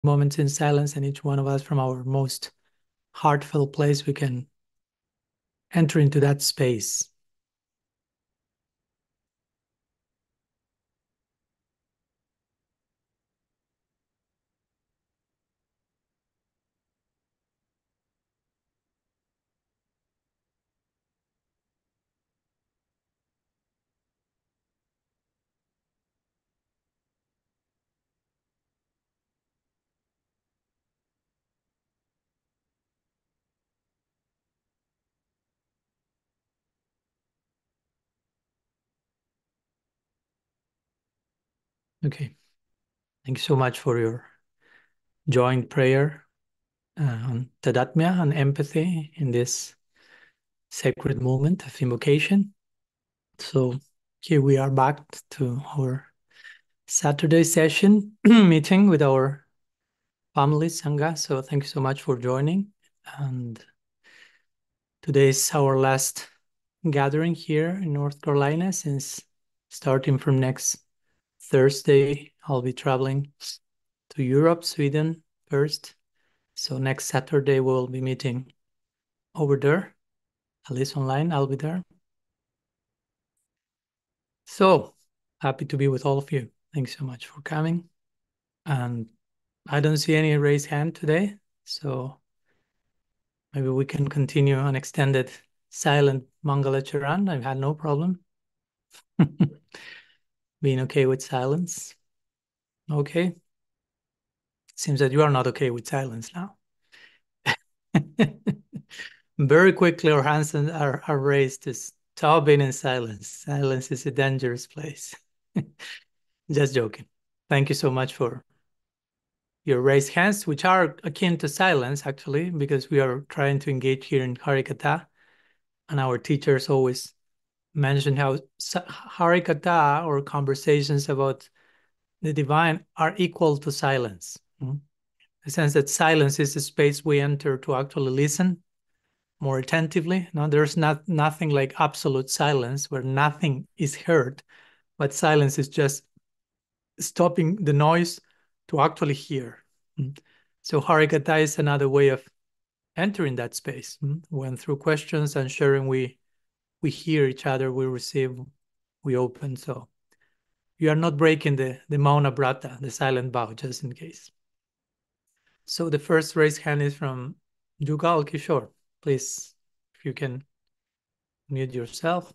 moments in silence, and each one of us from our most heartfelt place, we can enter into that space. Okay. Thank you so much for your joint prayer on Tadatmya and empathy in this sacred moment of invocation. So here we are back to our Saturday session meeting with our family Sangha. So thank you so much for joining. And today is our last gathering here in North Carolina, since starting from next Thursday, I'll be traveling to Europe, Sweden first. So next Saturday, we'll be meeting over there, at least online, I'll be there. So happy to be with all of you. Thanks so much for coming. And I don't see any raised hand today, so maybe we can continue an extended silent Mangalacharan. I've had no problem being okay with silence. Okay. Seems that you are not okay with silence now. Very quickly, our hands are raised to stop being in silence. Silence is a dangerous place. Just joking. Thank you so much for your raised hands, which are akin to silence, actually, because we are trying to engage here in Harikatha. And our teachers always mention how Harikatha, or conversations about the divine, are equal to silence. The sense that silence is a space we enter to actually listen more attentively. No, there's nothing like absolute silence where nothing is heard, but silence is just stopping the noise to actually hear. So Harikatha is another way of entering that space. When through questions and sharing, we hear each other, we receive, we open. So you are not breaking the Mauna Brata, the silent vow, just in case. So the first raised hand is from Jugal Kishore. Please, if you can mute yourself.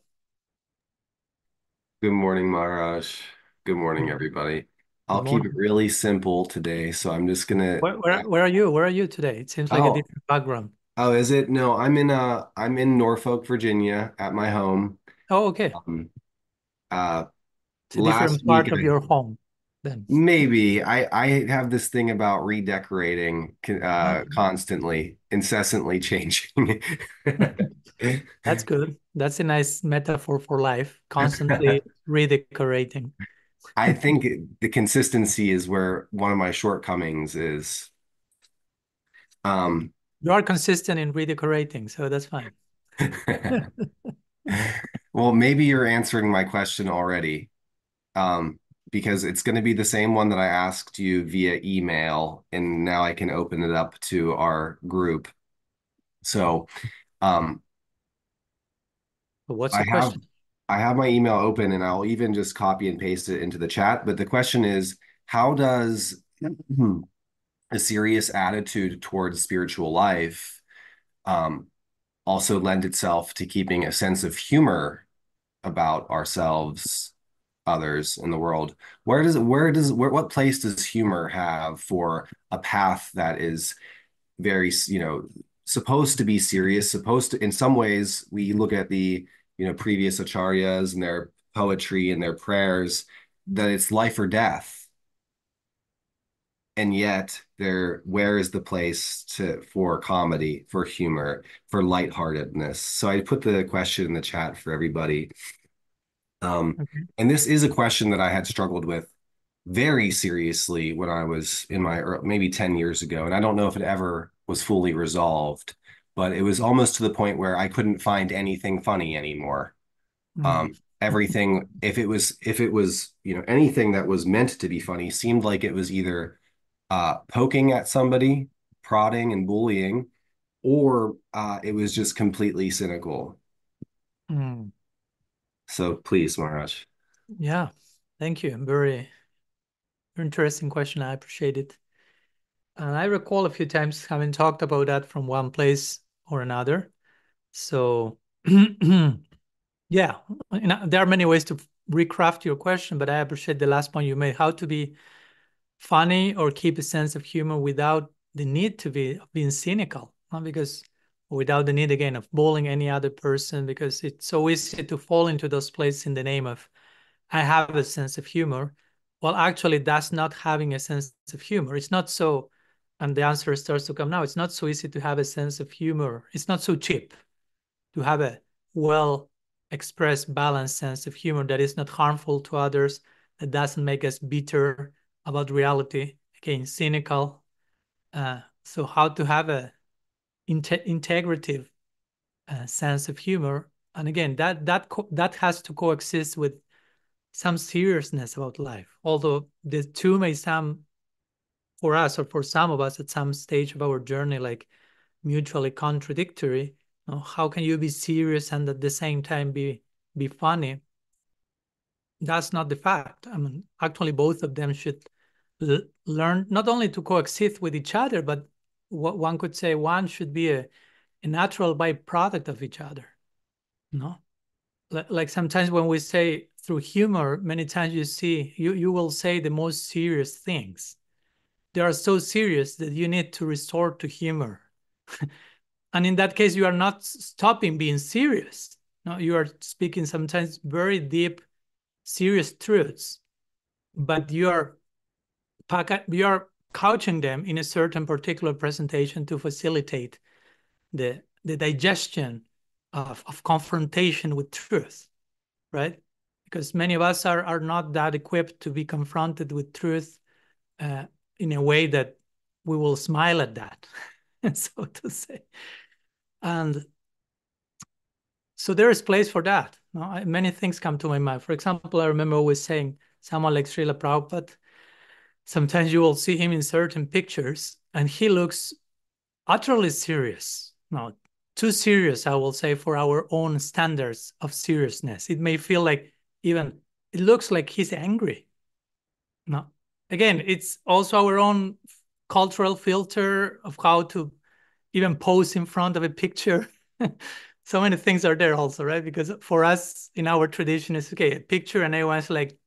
Good morning, Maharaj. Good morning, everybody. Good I'll keep it morning. really simple today, so I'm just gonna. Where are you? Where are you today? It seems like a Oh, different background. oh, is it? No, I'm in Norfolk, Virginia, at my home. Oh, okay. Um, uh, It's a last different week part of your home then. maybe I have this thing about redecorating, Ah, constantly, incessantly changing. that's good. That's a nice metaphor for life, constantly redecorating. I think the consistency is where one of my shortcomings is. Um, You are consistent in redecorating, so that's fine. Well, maybe you're answering my question already, because it's going to be the same one that I asked you via email, and now I can open it up to our group. So, um, But what's I the have question? I have my email open, and I'll even just copy and paste it into the chat. But the question is, how does a serious attitude towards spiritual life um, also lend itself to keeping a sense of humor about ourselves, others in the world? What place does humor have for a path that is very, supposed to be serious, supposed to, in some ways, we look at the, previous acharyas and their poetry and their prayers, that it's life or death. And yet where is the place for comedy, for humor, for lightheartedness? So I put the question in the chat for everybody. Um, Okay. and this is a question that I had struggled with very seriously when I was in my maybe 10 years ago. And I don't know if it ever was fully resolved, but it was almost to the point where I couldn't find anything funny anymore. Mm. Everything, if it was, anything that was meant to be funny seemed like it was either poking at somebody, prodding and bullying, or it was just completely cynical. Mm. So please, Maharaj. Yeah, thank you. Very interesting question. I appreciate it. And I recall a few times having talked about that from one place or another. So, yeah, there are many ways to recraft your question, but I appreciate the last point you made, how to be funny or keep a sense of humor without the need to be being cynical, not because without the need again of bullying any other person, because it's so easy to fall into those places in the name of I have a sense of humor. Well, actually, that's not having a sense of humor. It's not so, and the answer starts to come now. It's not so easy to have a sense of humor. It's not so cheap to have a well expressed, balanced sense of humor that is not harmful to others, that doesn't make us bitter about reality, again, cynical. So, how to have a integrative sense of humor, and again, that has to coexist with some seriousness about life. Although the two may sound for us or for some of us at some stage of our journey like mutually contradictory. You know, how can you be serious and at the same time be funny? That's not the fact. I mean, actually, both of them should learn not only to coexist with each other, but what one could say one should be a natural byproduct of each other. No, like sometimes when we say through humor, many times you will say the most serious things. They are so serious that you need to resort to humor. And in that case, you are not stopping being serious. No, you are speaking sometimes very deep, serious truths, but you are couching them in a certain particular presentation to facilitate the digestion of confrontation with truth, right? Because many of us are not that equipped to be confronted with truth uh, in a way that we will smile at that, so to say. And so there is place for that. No? Many things come to my mind. For example, I remember always saying someone like Srila Prabhupada, sometimes you will see him in certain pictures and he looks utterly serious. No, too serious, I will say, for our own standards of seriousness. It may feel like even, it looks like he's angry. No, again, it's also our own cultural filter of how to even pose in front of a picture. So many things are there also, right? Because for us in our tradition, it's okay, a picture and everyone's like,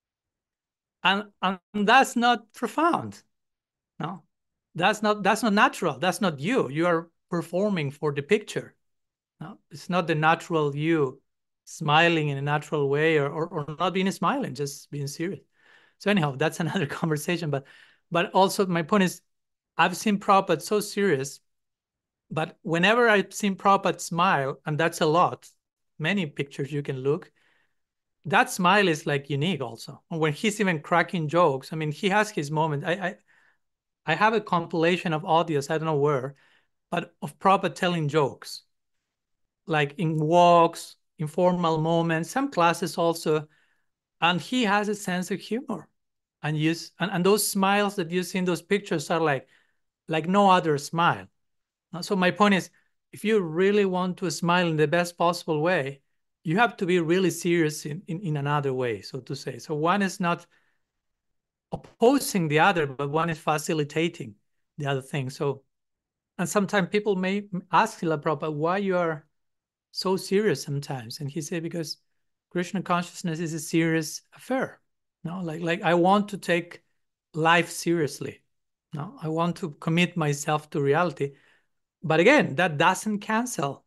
and that's not profound. No, that's not natural. That's not you. You are performing for the picture. No, it's not the natural you smiling in a natural way or not being smiling, just being serious. So anyhow, that's another conversation. But also my point is I've seen Prabhupada so serious, but whenever I've seen Prabhupada smile, and that's a lot, many pictures you can look, that smile is like unique also. And when he's even cracking jokes, I mean, he has his moment. I have a compilation of audios, I don't know where, but of Prabhupada telling jokes, like in walks, informal moments, some classes also. And he has a sense of humor. And those smiles that you see in those pictures are like no other smile. So my point is, if you really want to smile in the best possible way, you have to be really serious in another way, so to say. So one is not opposing the other, but one is facilitating the other thing. So, and sometimes people may ask Srila Prabhupada, why you are so serious sometimes? And he said, because Krishna consciousness is a serious affair. No, like I want to take life seriously. No, I want to commit myself to reality. But again, that doesn't cancel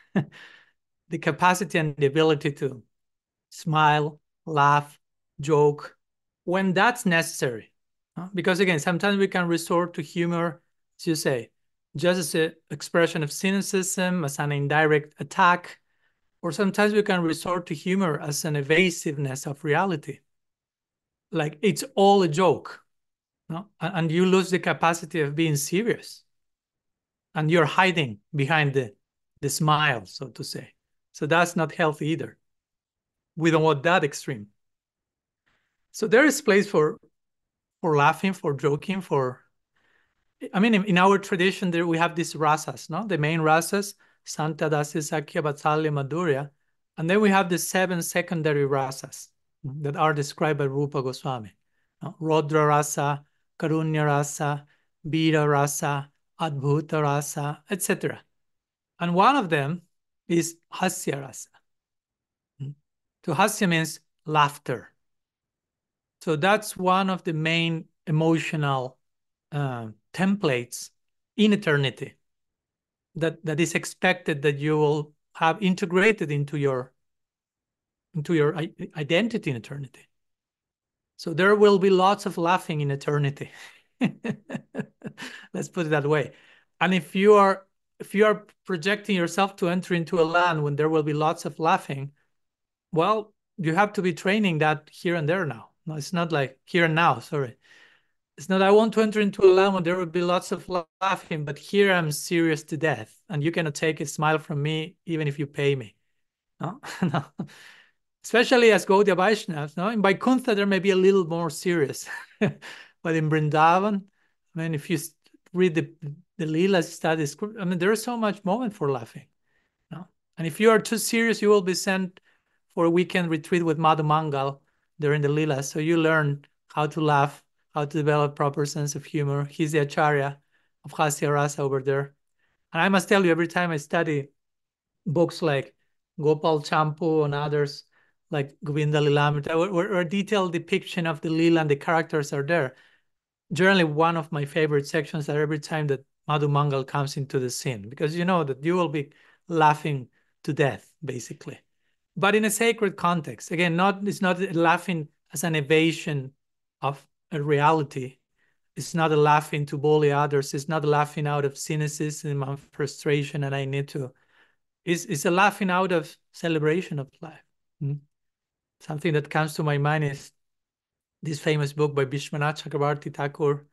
the capacity and the ability to smile, laugh, joke when that's necessary. Because again, sometimes we can resort to humor, as you say, just as an expression of cynicism, as an indirect attack, or sometimes we can resort to humor as an evasiveness of reality. Like it's all a joke, no? And you lose the capacity of being serious. And you're hiding behind the smile, so to say. So that's not healthy either. We don't want that extreme. So there is place for laughing, for joking, for, I mean, in our tradition, there we have these rasas, no? The main rasas, Santa, Dasi, Sakya, Vatsalya, Madhurya. And then we have the 7 secondary rasas that are described by Rupa Goswami. No? Rodra rasa, Karunya rasa, Bira rasa, Adbhuta rasa, etc. And one of them is Hasya rasa. So Hasya means laughter. So that's one of the main emotional templates in eternity that is expected that you will have integrated into your identity in eternity. So there will be lots of laughing in eternity. Let's put it that way. And if you are projecting yourself to enter into a land when there will be lots of laughing, well, you have to be training that here and there now. No, it's not like here and now, sorry. It's not, I want to enter into a land where there will be lots of laughing, but here I'm serious to death, and you cannot take a smile from me even if you pay me. No, no. Especially as Gaudiya Vaishnavas. No, in Vaikuntha there may be a little more serious, but in Vrindavan, I mean, if you read the Leela studies, I mean, there is so much moment for laughing. No, and if you are too serious, you will be sent for a weekend retreat with Madhu Mangal during the Leela, so you learn how to laugh, how to develop proper sense of humor. He's the acharya of Hasya Rasa over there. And I must tell you, every time I study books like Gopal Champu and others like Govinda Lilamrita, where a detailed depiction of the Leela and the characters are there, generally one of my favorite sections are every time that Madhu Mangal comes into the scene, because you know that you will be laughing to death, basically. But in a sacred context. Again, it's not laughing as an evasion of a reality. It's not a laughing to bully others. It's not laughing out of cynicism and frustration and I need to. It's a laughing out of celebration of life. Something that comes to my mind is this famous book by Vishwanath Chakrabarti Thakur.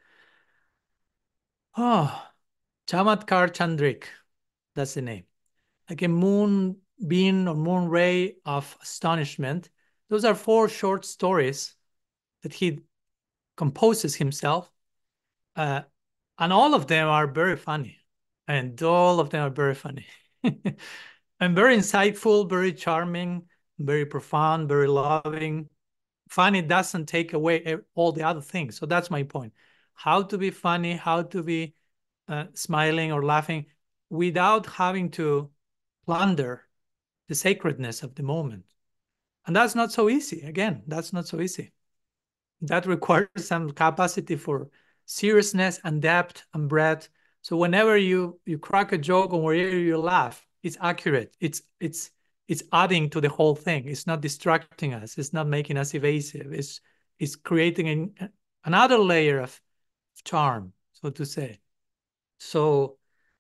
Oh, Chamatkar Chandrik. That's the name. Like a moonbeam or moon ray of astonishment. Those are 4 short stories that he composes himself. And all of them are very funny. And all of them are very funny. And very insightful, very charming, very profound, very loving. Funny doesn't take away all the other things. So that's my point. How to be funny, how to be smiling or laughing without having to plunder the sacredness of the moment. And that's not so easy. Again, that's not so easy. That requires some capacity for seriousness and depth and breadth. So whenever you crack a joke or whenever you laugh, it's accurate. It's adding to the whole thing. It's not distracting us. It's not making us evasive. It's creating another layer of charm, so to say. So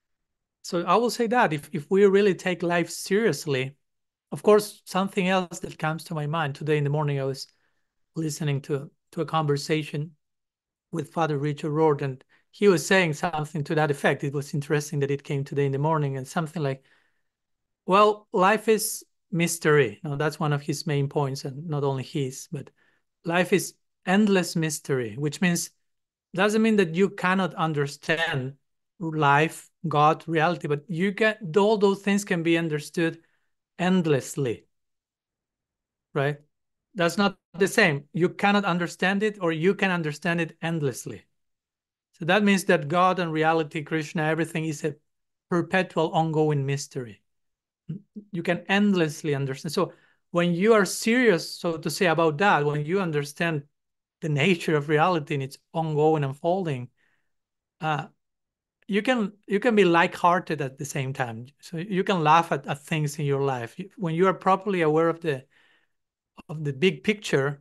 I will say that if we really take life seriously, of course, something else that comes to my mind today in the morning, I was listening to a conversation with Father Richard Rohr, and he was saying something to that effect. It was interesting that it came today in the morning, and something like, well, life is mystery. No, that's one of his main points, and not only his, but life is endless mystery, which means doesn't mean that you cannot understand life, God, reality, but you can, all those things can be understood endlessly, right? That's not the same. You cannot understand it, or you can understand it endlessly. So that means that God and reality, Krishna, everything is a perpetual ongoing mystery. You can endlessly understand. So when you are serious, so to say, about that, when you understand the nature of reality and its ongoing unfolding, you can be lighthearted at the same time. So you can laugh at things in your life. When you are properly aware of the big picture,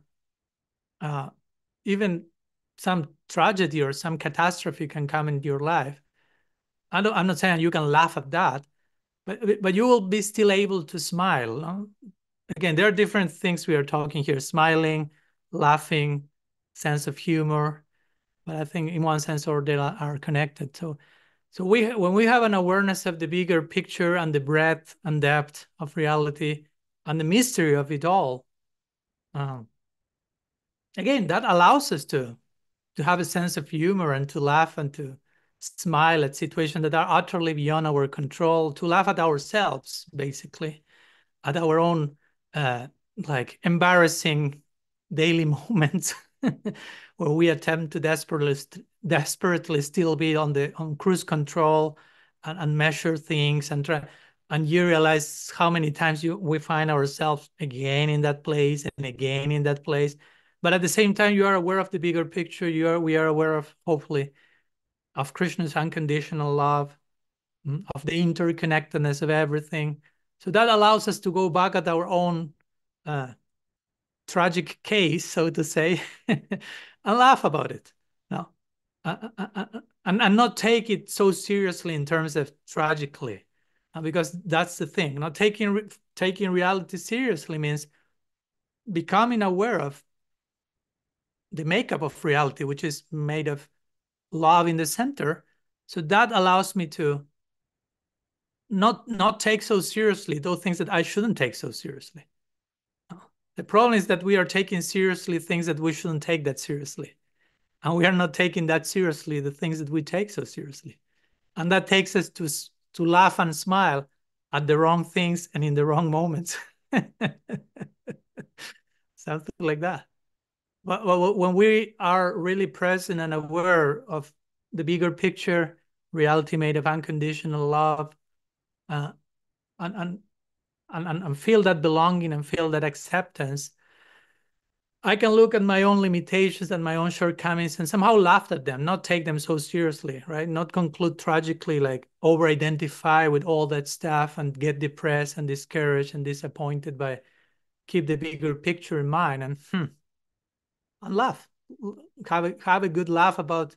even some tragedy or some catastrophe can come into your life. I'm not saying you can laugh at that, but you will be still able to smile. No? Again, there are different things we are talking here: smiling, laughing, sense of humor. But I think in one sense or they are connected. So when we have an awareness of the bigger picture and the breadth and depth of reality and the mystery of it all, again, that allows us to to have a sense of humor and to laugh and to smile at situations that are utterly beyond our control, to laugh at ourselves, basically, at our own like embarrassing daily moments where we attempt to desperately still be on cruise control and measure things and try, and you realize how many times we find ourselves again in that place and again in that place. But at the same time, you are aware of the bigger picture. We are aware of, hopefully, of Krishna's unconditional love, of the interconnectedness of everything. So that allows us to go back at our own tragic case, so to say, and laugh about it. No, and not take it so seriously in terms of tragically, because that's the thing. Not taking reality seriously means becoming aware of the makeup of reality, which is made of love in the center. So that allows me to not take so seriously those things that I shouldn't take so seriously. The problem is that we are taking seriously things that we shouldn't take that seriously. And we are not taking that seriously the things that we take so seriously. And that takes us to laugh and smile at the wrong things and in the wrong moments. Something like that. But when we are really present and aware of the bigger picture, reality made of unconditional love, uh, and feel that belonging and feel that acceptance, I can look at my own limitations and my own shortcomings and somehow laugh at them, not take them so seriously, right? Not conclude tragically, like over-identify with all that stuff and get depressed and discouraged and disappointed, but keep the bigger picture in mind and laugh. Have a good laugh about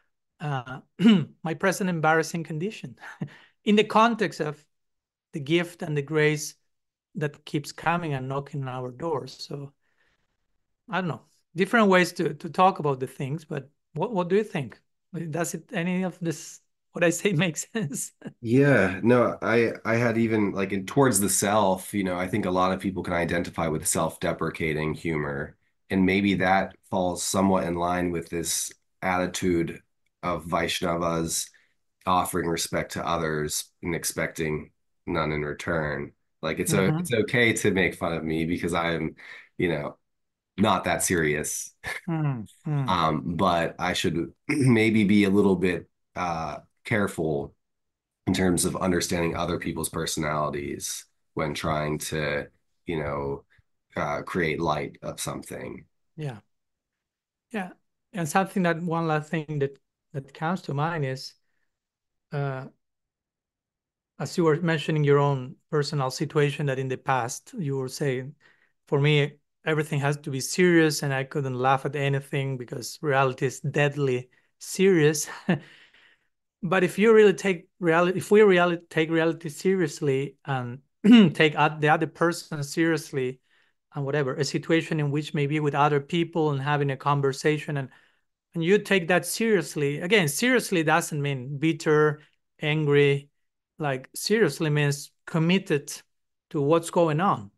my present embarrassing condition in the context of the gift and the grace that keeps coming and knocking on our doors. So I don't know, different ways to talk about the things, but what do you think? Does it any of this what I say makes sense? Yeah, no, I had even like in towards the self, I think a lot of people can identify with self-deprecating humor, and maybe that falls somewhat in line with this attitude of Vaishnavas offering respect to others and expecting none in return. Like it's Mm-hmm. okay to make fun of me because I'm, you know, not that serious. Mm-hmm. But I should maybe be a little bit careful in terms of understanding other people's personalities when trying to, you know, create light of something. Yeah. Yeah. And something that one last thing that comes to mind is uh as you were mentioning your own personal situation that in the past you were saying, for me, everything has to be serious and I couldn't laugh at anything because reality is deadly serious. But if you really take reality, if we really take reality seriously and take the other person seriously and whatever, a situation in which maybe with other people and having a conversation and you take that seriously, again, seriously doesn't mean bitter, angry, like seriously means committed to what's going on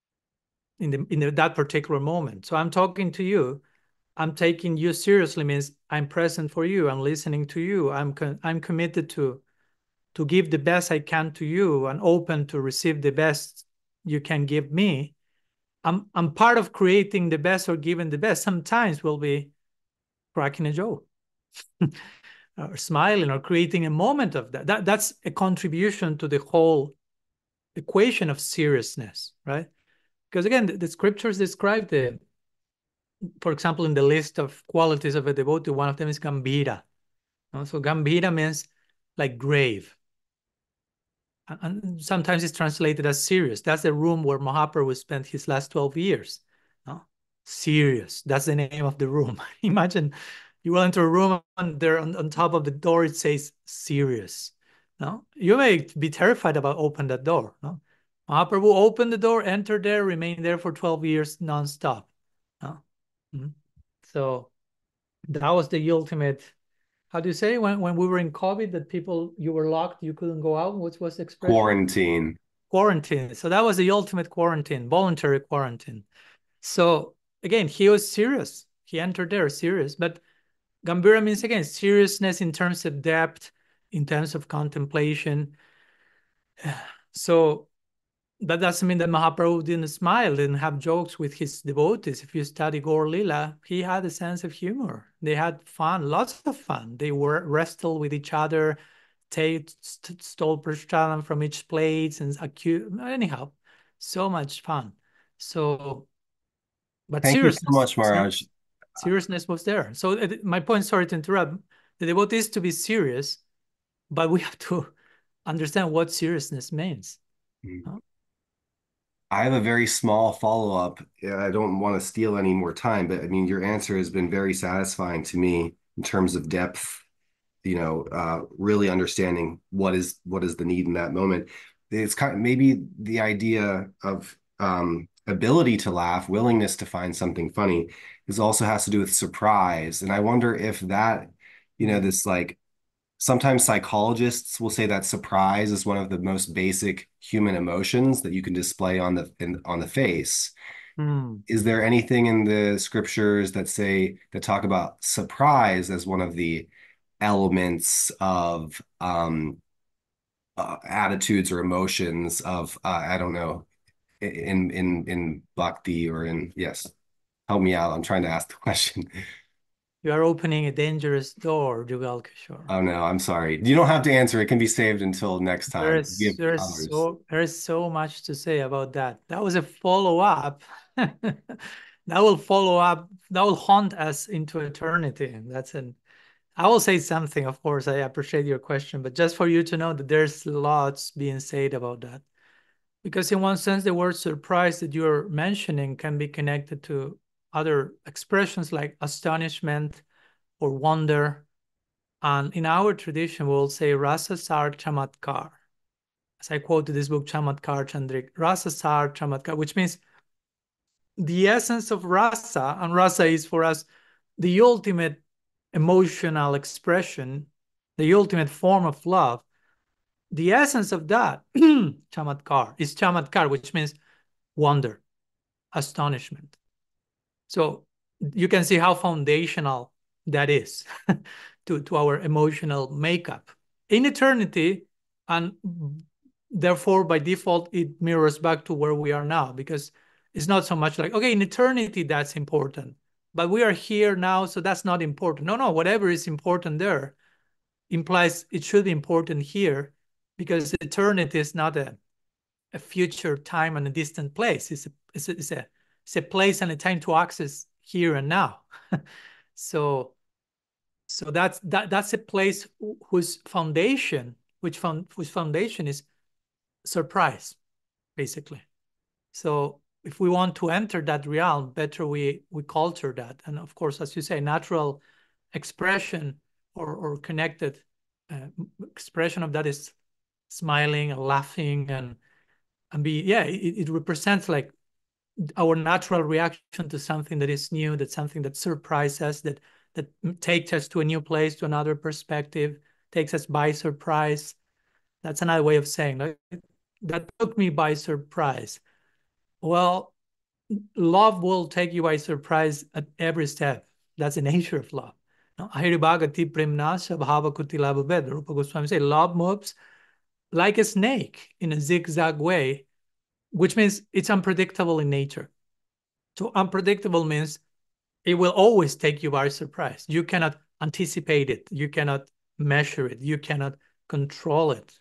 in that particular moment. So I'm talking to you. I'm taking you seriously means I'm present for you. I'm listening to you. I'm committed to give the best I can to you and open to receive the best you can give me. I'm part of creating the best or giving the best. Sometimes we'll be cracking a joke or smiling or creating a moment of that's a contribution to the whole equation of seriousness, right? Because again, the scriptures describe for example, in the list of qualities of a devotee, one of them is gambhira. So gambhira means like grave. And sometimes it's translated as serious. That's the room where Mahaprabhu spent his last 12 years. No? Serious. That's the name of the room. Imagine you will enter a room and there on top of the door it says serious. No? You may be terrified about open that door. No? Mahaprabhu opened the door, entered there, remained there for 12 years nonstop. No? Mhm. So that was the ultimate. How do you say when we were in COVID that people you were locked, you couldn't go out? What was the expression? Quarantine. Quarantine. So that was the ultimate quarantine, voluntary quarantine. So again, he was serious. He entered there serious, but Gambira means, again, seriousness in terms of depth, in terms of contemplation. So that doesn't mean that Mahaprabhu didn't smile, didn't have jokes with his devotees. If you study Gaur Lila, he had a sense of humor. They had fun, lots of fun. They were wrestled with each other, stole prasadam from each plate, and anyhow, so much fun. So, but Thank you so seriousness, much, Maharaj. seriousness was there. So my point, sorry to interrupt, the devotee is to be serious, but we have to understand what seriousness means. Huh? I have a very small follow-up. Yeah, I don't want to steal any more time, but I mean, your answer has been very satisfying to me in terms of depth, really understanding what is the need in that moment. It's kind of maybe the idea of ability to laugh, willingness to find something funny is also has to do with surprise. And I wonder if that, this like sometimes psychologists will say that surprise is one of the most basic human emotions that you can display on the face. Hmm. Is there anything in the scriptures that talk about surprise as one of the elements of attitudes or emotions of I don't know, in bhakti or in yes, help me out. I'm trying to ask the question. You are opening a dangerous door, Jugal Kishore. Oh no, I'm sorry. You don't have to answer. It can be saved until next There time. is Give there is others. so there is so much to say about that. That was a follow-up. That will follow up, that will haunt us into eternity. And I will say something, of course. I appreciate your question, but just for you to know that there's lots being said about that. Because in one sense, the word surprise that you're mentioning can be connected to other expressions like astonishment or wonder. And in our tradition, we'll say rasa sar chamatkar. As I quoted this book, Chamatkar Chandrik, rasa sar chamatkar, which means the essence of rasa, and rasa is for us the ultimate emotional expression, the ultimate form of love. The essence of that, chamatkar, is chamatkar, which means wonder, astonishment. So you can see how foundational that is to our emotional makeup. In eternity, and therefore by default, it mirrors back to where we are now, because it's not so much like, okay, in eternity, that's important, but we are here now, so that's not important. No, whatever is important there implies it should be important here, because eternity is not a future time and a distant place. It's a place and a time to access here and now. So that's a place whose foundation, whose foundation is surprise, basically. So if we want to enter that realm, better we culture that. And of course, as you say, natural expression or connected expression of that is smiling and laughing and it represents like our natural reaction to something that is new, that's something that surprises us, that takes us to a new place, to another perspective, takes us by surprise. That's another way of saying like, that took me by surprise. Well, love will take you by surprise at every step. That's the nature of love. Ahiribhagati premnasya bhavakutilabhaved. Rupa Goswami say love moves like a snake in a zigzag way, which means it's unpredictable in nature. So unpredictable means it will always take you by surprise. You cannot anticipate it. You cannot measure it. You cannot control it.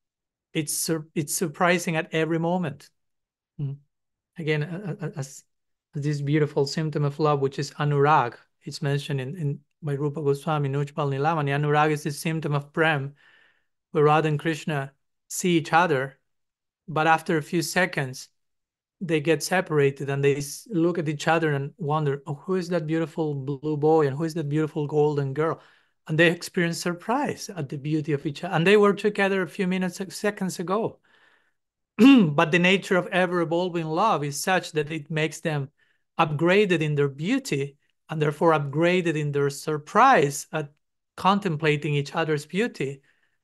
It's surprising at every moment. Again, as this beautiful symptom of love, which is anurag. It's mentioned in by Rupa Goswami, Ujjwal Nilamani. Anurag is the symptom of prem, where Radha and Krishna see each other, but after a few seconds, they get separated and they look at each other and wonder, oh, who is that beautiful blue boy and who is that beautiful golden girl? And they experience surprise at the beauty of each other. And they were together a few seconds ago. But the nature of ever evolving love is such that it makes them upgraded in their beauty and therefore upgraded in their surprise at contemplating each other's beauty.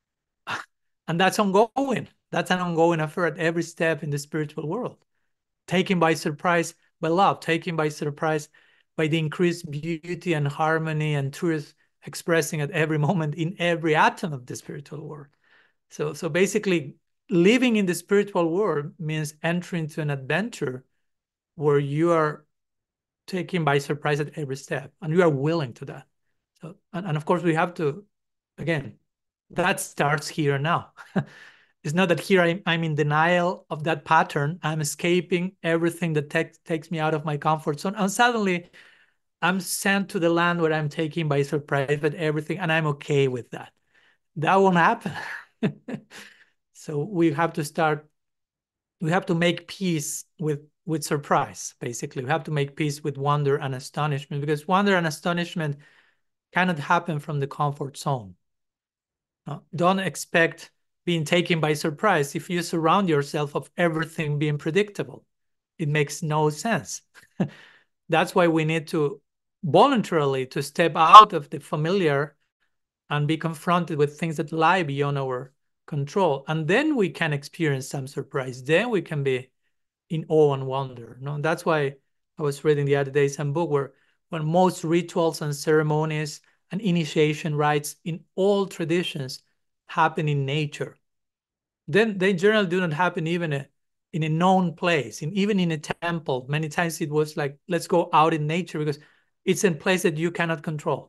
And that's ongoing. That's an ongoing affair at every step in the spiritual world. Taken by surprise by love, taken by surprise by the increased beauty and harmony and truth expressing at every moment in every atom of the spiritual world. So basically, living in the spiritual world means entering into an adventure where you are taken by surprise at every step, and you are willing to that. So, and of course, we have to, again, that starts here now. It's not that here I'm in denial of that pattern. I'm escaping everything that takes me out of my comfort zone, and suddenly I'm sent to the land where I'm taken by surprise with everything, and I'm okay with that. That won't happen. So we have to make peace with surprise, basically. We have to make peace with wonder and astonishment, because wonder and astonishment cannot happen from the comfort zone. No, don't expect being taken by surprise if you surround yourself of everything being predictable. It makes no sense. That's why we need to voluntarily to step out of the familiar and be confronted with things that lie beyond our control. And then we can experience some surprise. Then we can be in awe and wonder. No, that's why I was reading the other day some book where when most rituals and ceremonies and initiation rites in all traditions happen in nature, then they generally do not happen even in a known place, even in a temple. Many times it was like, let's go out in nature because it's a place that you cannot control.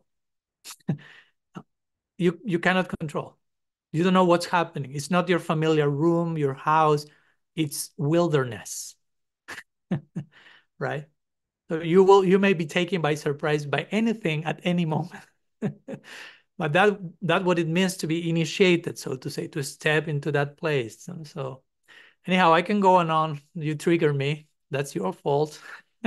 You cannot control. You don't know what's happening. It's not your familiar room, your house. It's wilderness, right? So you may be taken by surprise by anything at any moment. But that's what it means to be initiated, so to say, to step into that place. And so anyhow, I can go on. You trigger me. That's your fault.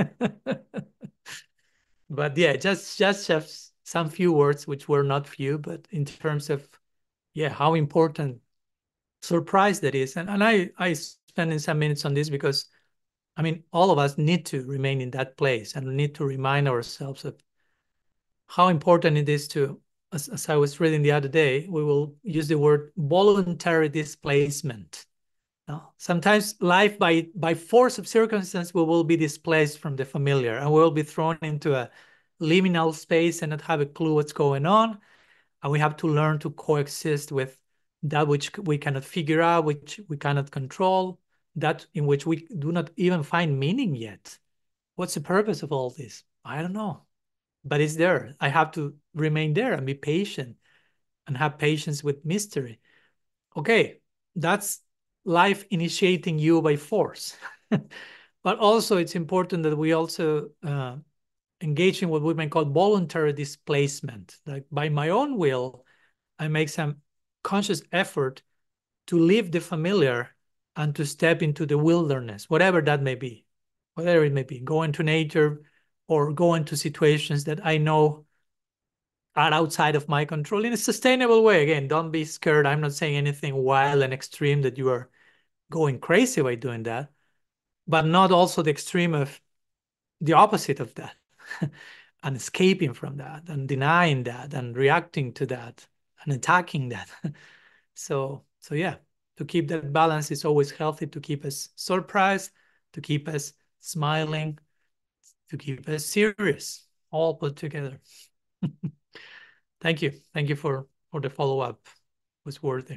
But yeah, just have some few words, which were not few, but in terms of how important surprise that is. And I spending some minutes on this because I mean all of us need to remain in that place and need to remind ourselves of how important it is to, as I was reading the other day, we will use the word voluntary displacement. Now, sometimes life by force of circumstance, we will be displaced from the familiar and we will be thrown into a liminal space and not have a clue what's going on. And we have to learn to coexist with that which we cannot figure out, which we cannot control, that in which we do not even find meaning yet. What's the purpose of all this? I don't know, but it's there. I have to remain there and be patient and have patience with mystery. Okay, that's life initiating you by force. But also it's important that we also engage in what we may call voluntary displacement. Like by my own will, I make some conscious effort to leave the familiar and to step into the wilderness, whatever that may be, whatever it may be, go into nature or go into situations that I know are outside of my control in a sustainable way. Again, don't be scared. I'm not saying anything wild and extreme that you are going crazy by doing that, but not also the extreme of the opposite of that and escaping from that and denying that and reacting to that and attacking that. So yeah, to keep that balance is always healthy, to keep us surprised, to keep us smiling, to keep us serious, all put together. Thank you. Thank you for the follow-up. It was worthy.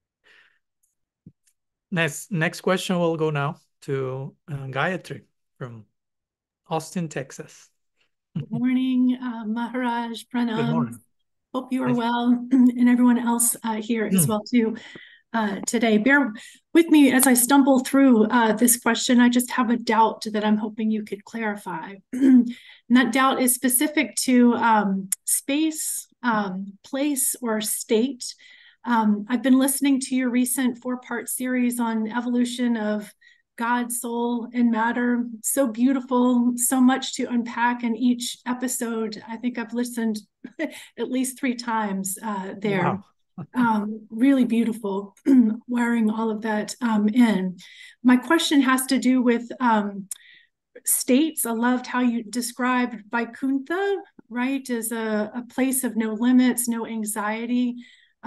Next question will go now to Gayatri from Austin, Texas. Good morning, Maharaj, Pranam. Good morning. Hope you are well, and everyone else here as well too today. Bear with me as I stumble through this question. I just have a doubt that I'm hoping you could clarify. And that doubt is specific to space, place, or state. I've been listening to your recent 4-part series on evolution of God, soul, and matter. So beautiful, so much to unpack in each episode. I think I've listened at least 3 times there. Wow. Really beautiful, wearing all of that in. My question has to do with states. I loved how you described Vaikuntha, right, as a place of no limits, no anxiety.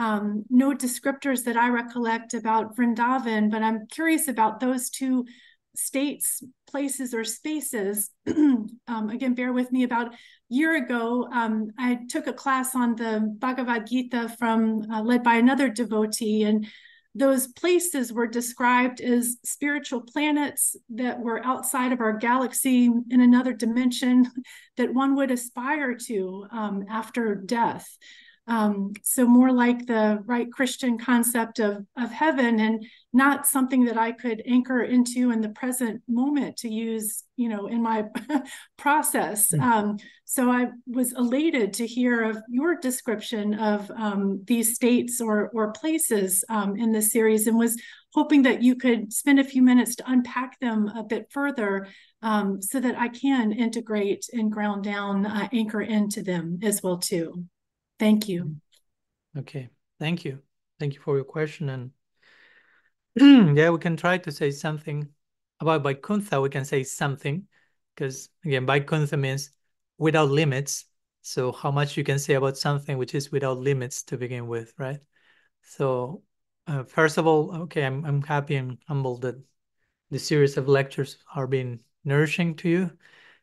No descriptors that I recollect about Vrindavan, but I'm curious about those 2 states, places, or spaces. Again, bear with me. About a year ago, I took a class on the Bhagavad Gita led by another devotee, and those places were described as spiritual planets that were outside of our galaxy in another dimension that one would aspire to after death. So more like the right Christian concept of heaven, and not something that I could anchor into in the present moment to use, in my process. So I was elated to hear of your description of these states or places in this series, and was hoping that you could spend a few minutes to unpack them a bit further, so that I can integrate and ground down, anchor into them as well too. Thank you. Okay, thank you. Thank you for your question. And yeah, we can try to say something about Vaikuntha. We can say something, because again, Vaikuntha means without limits. So how much you can say about something which is without limits to begin with, right? So first of all, okay, I'm happy and humbled that the series of lectures are being nourishing to you.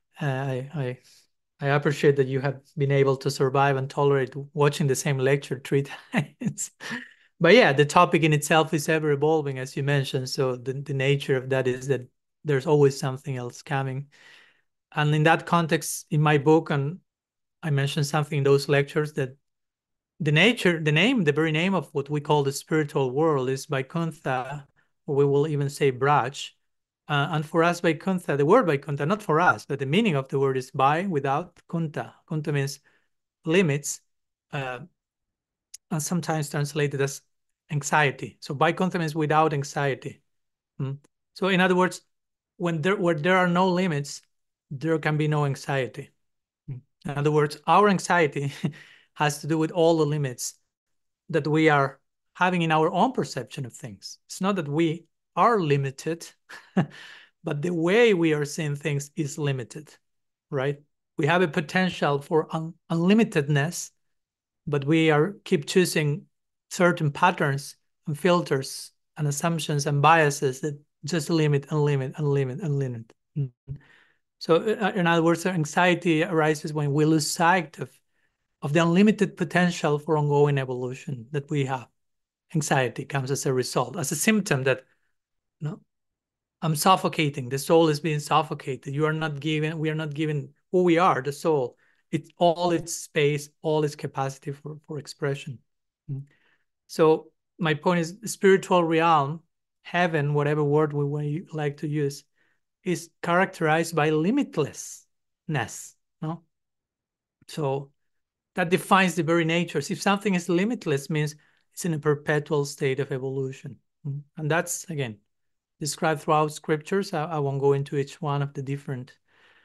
I appreciate that you have been able to survive and tolerate watching the same lecture 3 times. But yeah, the topic in itself is ever evolving, as you mentioned. So the nature of that is that there's always something else coming. And in that context, in my book, and I mentioned something in those lectures, that the very name of what we call the spiritual world is Vaikuntha, or we will even say Braj. And for us, Vaikuntha, the word Vaikuntha, not for us, but the meaning of the word is by, without, Kunta. Kunta means limits, and sometimes translated as anxiety. So Vaikuntha means without anxiety. So in other words, where there are no limits, there can be no anxiety. In other words, our anxiety has to do with all the limits that we are having in our own perception of things. It's not that we are limited, but the way we are seeing things is limited, right? We have a potential for unlimitedness, but we keep choosing certain patterns and filters and assumptions and biases that just limit and limit and limit and limit. So in other words, anxiety arises when we lose sight of the unlimited potential for ongoing evolution that we have. Anxiety comes as a result, as a symptom that I'm suffocating. The soul is being suffocated. We are not given who we are, the soul. It's all its space, all its capacity for expression. So my point is, the spiritual realm, heaven, whatever word we like to use, is characterized by limitlessness. No? So that defines the very nature. If something is limitless, means it's in a perpetual state of evolution. And that's, again, described throughout scriptures. I won't go into each one of the different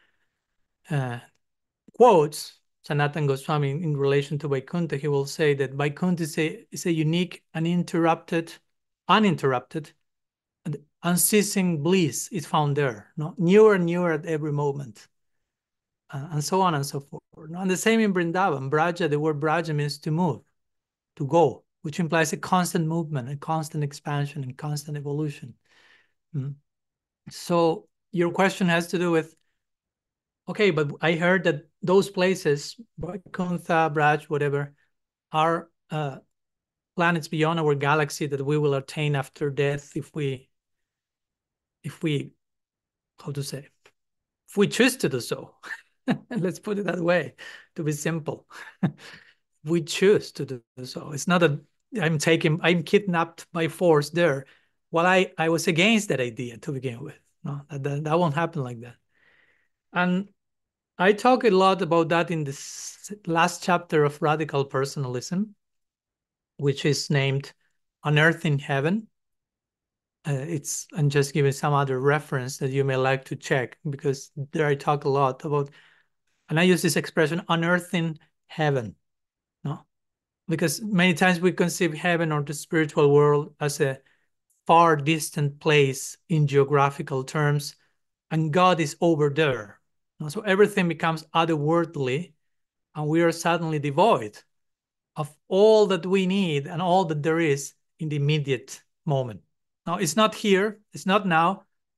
quotes. Sanatana Goswami, in relation to Vaikuntha, he will say that Vaikuntha is a unique, uninterrupted, and unceasing bliss is found there. Newer and newer at every moment. And so on and so forth. And the same in Vrindavan. Braja, the word Braja means to move, to go, which implies a constant movement, a constant expansion, and constant evolution. So your question has to do with, okay, but I heard that those places, Vaikuntha, Braj, whatever, are planets beyond our galaxy that we will attain after death if we choose to do so. Let's put it that way, to be simple. We choose to do so. It's not that I'm kidnapped by force there. Well, I was against that idea to begin with. No, that won't happen like that. And I talk a lot about that in this last chapter of Radical Personalism, which is named Unearthing Heaven. I'm just giving some other reference that you may like to check, because there I talk a lot about, and I use this expression, unearthing heaven. No, because many times we conceive heaven or the spiritual world as a far distant place in geographical terms, and God is over there. So everything becomes otherworldly, and we are suddenly devoid of all that we need and all that there is in the immediate moment. Now, it's not here, it's not now,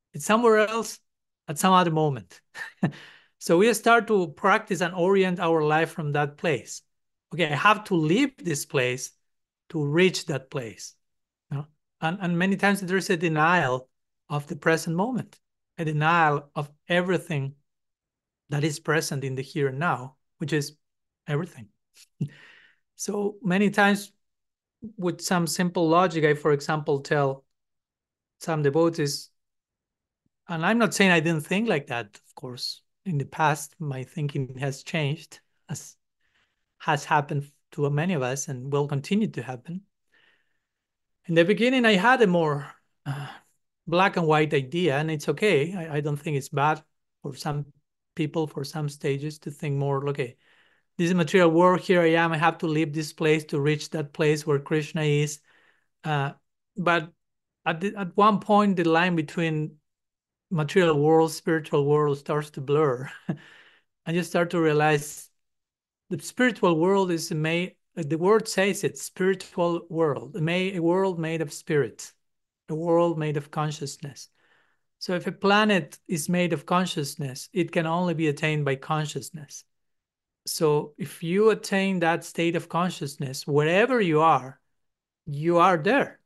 It's somewhere else at some other moment. So we start to practice and orient our life from that place. Okay, I have to leave this place to reach that place. You know? And many times there's a denial of the present moment, a denial of everything that is present in the here and now, which is everything. So many times with some simple logic, I, for example, tell some devotees, and I'm not saying I didn't think like that, of course. In the past, my thinking has changed, as has happened to many of us and will continue to happen. In the beginning, I had a more black and white idea, and it's okay. I don't think it's bad for some people, for some stages, to think more, okay, this is material world, here I am, I have to leave this place to reach that place where Krishna is. But at one point, the line between material world, spiritual world starts to blur. And you start to realize the spiritual world is made, the word says it, spiritual world, a world made of spirit, a world made of consciousness. So if a planet is made of consciousness, it can only be attained by consciousness. So if you attain that state of consciousness, wherever you are there.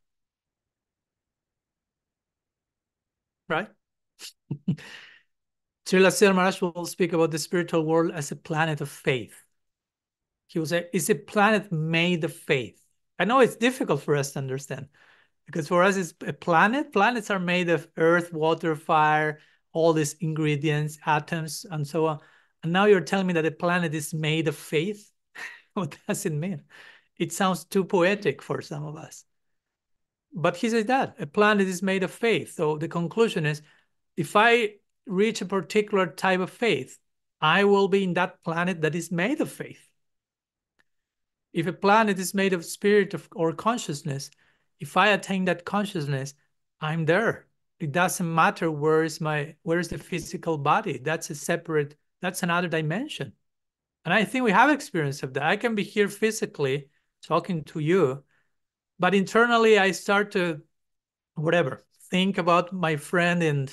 Right? Srila Sridhar Maharaj will speak about the spiritual world as a planet of faith. He will say, it's a planet made of faith. I know it's difficult for us to understand because for us, it's a planet. Planets are made of earth, water, fire, all these ingredients, atoms, and so on. And now you're telling me that a planet is made of faith? What does it mean? It sounds too poetic for some of us. But he says that a planet is made of faith. So the conclusion is, if I reach a particular type of faith, I will be in that planet that is made of faith. If a planet is made of spirit or consciousness, if I attain that consciousness, I'm there. It doesn't matter where is the physical body. That's another dimension. And I think we have experience of that. I can be here physically talking to you, but internally I start to, think about my friend in,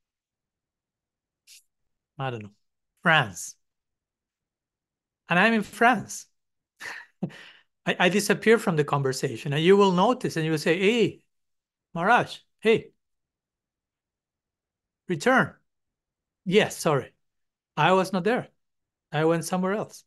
I don't know, France. And I'm in France. I disappear from the conversation, and you will notice and you will say, hey, Maharaj, hey, return. Yes, sorry. I was not there. I went somewhere else.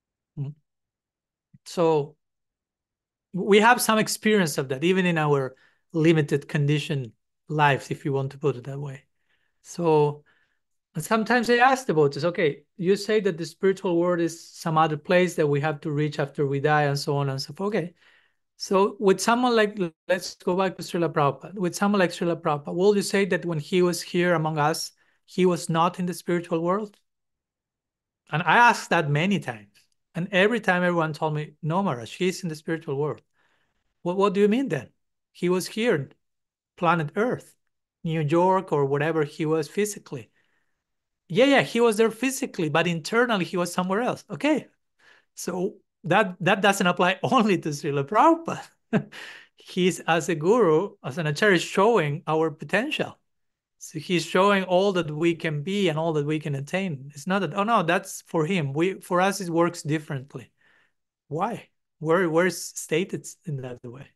So we have some experience of that, even in our limited condition lives, if you want to put it that way. So sometimes I ask about this, okay, you say that the spiritual world is some other place that we have to reach after we die and so on and so forth. Okay. So with someone like, let's go back to Srila Prabhupada. With someone like Srila Prabhupada, will you say that when he was here among us, he was not in the spiritual world? And I asked that many times. And every time everyone told me, no, Maharaj, he's in the spiritual world. What do you mean then? He was here, planet Earth, New York, or whatever he was physically. Yeah, he was there physically, but internally he was somewhere else. Okay. So that doesn't apply only to Srila Prabhupada. He's, as a guru, as an acharya, showing our potential. So he's showing all that we can be and all that we can attain. It's not that, oh no, that's for him. For us, it works differently. Why? Where's stated in that way?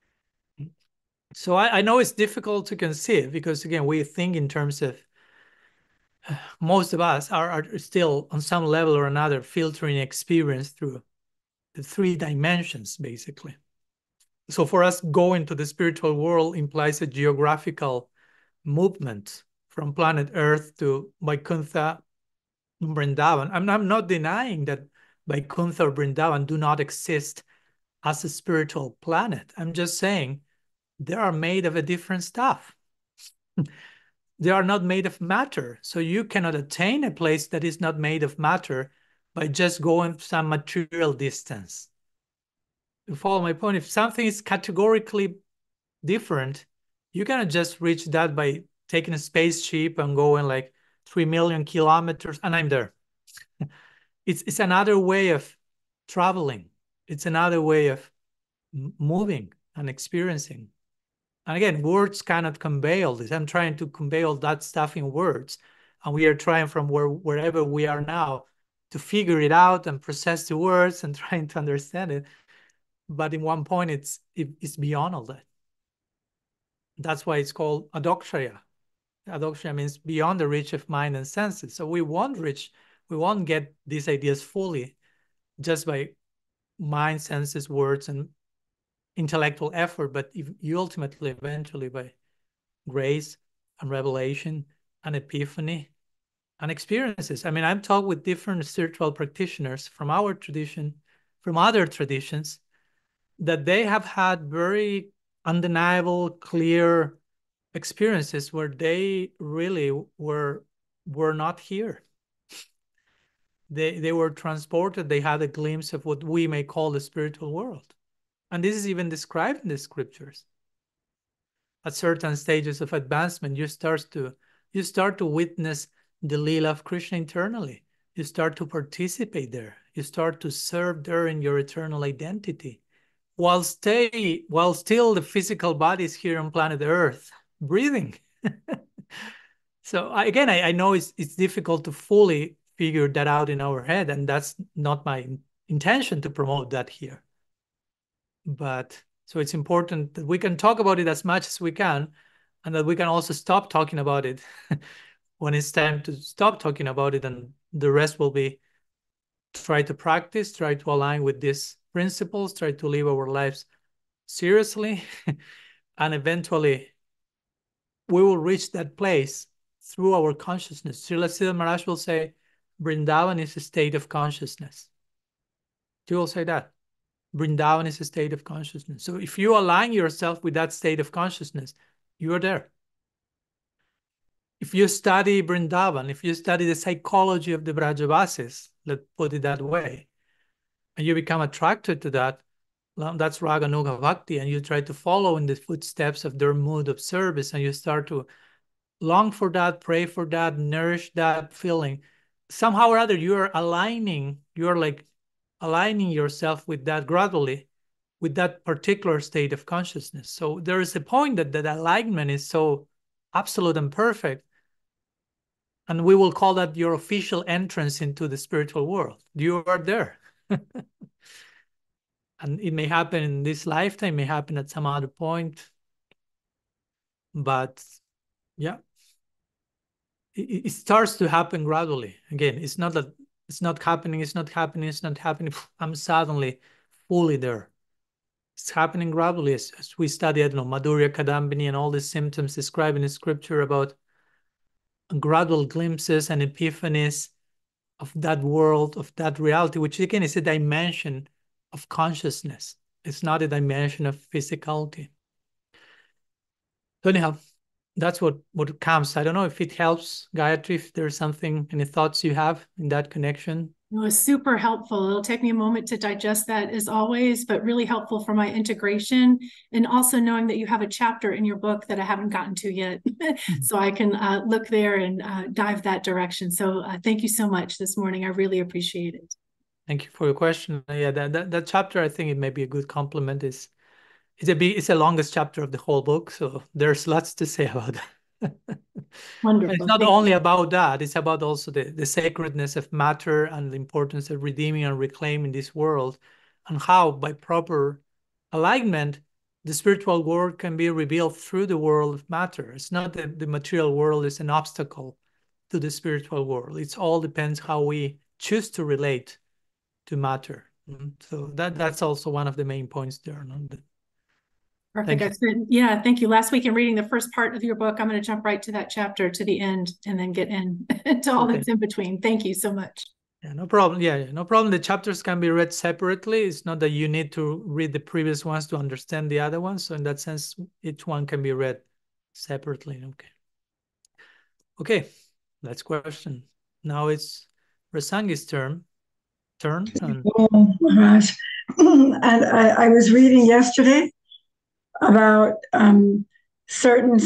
So I know it's difficult to conceive because, again, we think in terms of most of us are still on some level or another filtering experience through the 3 dimensions, basically. So for us, going to the spiritual world implies a geographical movement from planet Earth to Vaikuntha, Vrindavan. I'm not denying that Vaikuntha or Vrindavan do not exist as a spiritual planet. I'm just saying they are made of a different stuff. They are not made of matter. So you cannot attain a place that is not made of matter by just going some material distance. You follow my point? If something is categorically different, you cannot just reach that by taking a spaceship and going like 3 million kilometers and I'm there. It's another way of traveling. It's another way of moving and experiencing. And again, words cannot convey all this. I'm trying to convey all that stuff in words. And we are trying from wherever we are now to figure it out and process the words and trying to understand it. But in one point, it's beyond all that. That's why it's called adokshaja. Adokshaja means beyond the reach of mind and senses. So we won't get these ideas fully just by mind, senses, words, and intellectual effort, but you ultimately, eventually, by grace and revelation and epiphany and experiences. I mean, I've talked with different spiritual practitioners from our tradition, from other traditions, that they have had very undeniable, clear experiences where they really were not here. They were transported. They had a glimpse of what we may call the spiritual world. And this is even described in the scriptures. At certain stages of advancement, you start to witness the Leela of Krishna internally. You start to participate there. You start to serve there in your eternal identity, while still the physical body is here on planet Earth, breathing. So again, I know it's difficult to fully figure that out in our head, and that's not my intention to promote that here. But so it's important that we can talk about it as much as we can, and that we can also stop talking about it when it's time to stop talking about it, and the rest will be try to practice, try to align with these principles, try to live our lives seriously, and eventually we will reach that place through our consciousness. Srila Siddhar Maharaj will say, Vrindavan is a state of consciousness. He will say that. Vrindavan is a state of consciousness. So if you align yourself with that state of consciousness, you are there. If you study Vrindavan, if you study the psychology of the Vrajavasis, let's put it that way, and you become attracted to that, that's Raga Nuga Bhakti, and you try to follow in the footsteps of their mood of service, and you start to long for that, pray for that, nourish that feeling. Somehow or other, you're aligning yourself with that gradually, with that particular state of consciousness. So there is a point that alignment is so absolute and perfect. And we will call that your official entrance into the spiritual world. You are there. And it may happen in this lifetime, may happen at some other point. But yeah, it starts to happen gradually. Again, it's not that it's not happening. I'm suddenly fully there. It's happening gradually as we study, I don't know, Madhurya Kadambini and all the symptoms described in the scripture about gradual glimpses and epiphanies of that world, of that reality, which again is a dimension of consciousness. It's not a dimension of physicality. So anyhow, that's what comes. I don't know if it helps, Gayatri, if there's something, any thoughts you have in that connection. It was super helpful. It'll take me a moment to digest that as always, but really helpful for my integration, and also knowing that you have a chapter in your book that I haven't gotten to yet. So I can look there and dive that direction. So thank you so much this morning. I really appreciate it. Thank you for your question. Yeah, that chapter, I think it may be a good complement. It's the longest chapter of the whole book, so there's lots to say about that. Wonderful. It's not only about that, it's about also the sacredness of matter and the importance of redeeming and reclaiming this world, and how by proper alignment, the spiritual world can be revealed through the world of matter. It's not that the material world is an obstacle to the spiritual world. It all depends how we choose to relate to matter. So that's also one of the main points there. Perfect. Yeah, thank you. Last week in reading the first part of your book, I'm going to jump right to that chapter to the end and then get into all that's in between. Thank you so much. Yeah, no problem. Yeah, no problem. The chapters can be read separately. It's not that you need to read the previous ones to understand the other ones. So in that sense, each one can be read separately. Okay, next question. Now it's Rasangi's turn. Oh, Maharaj. And I was reading yesterday about certain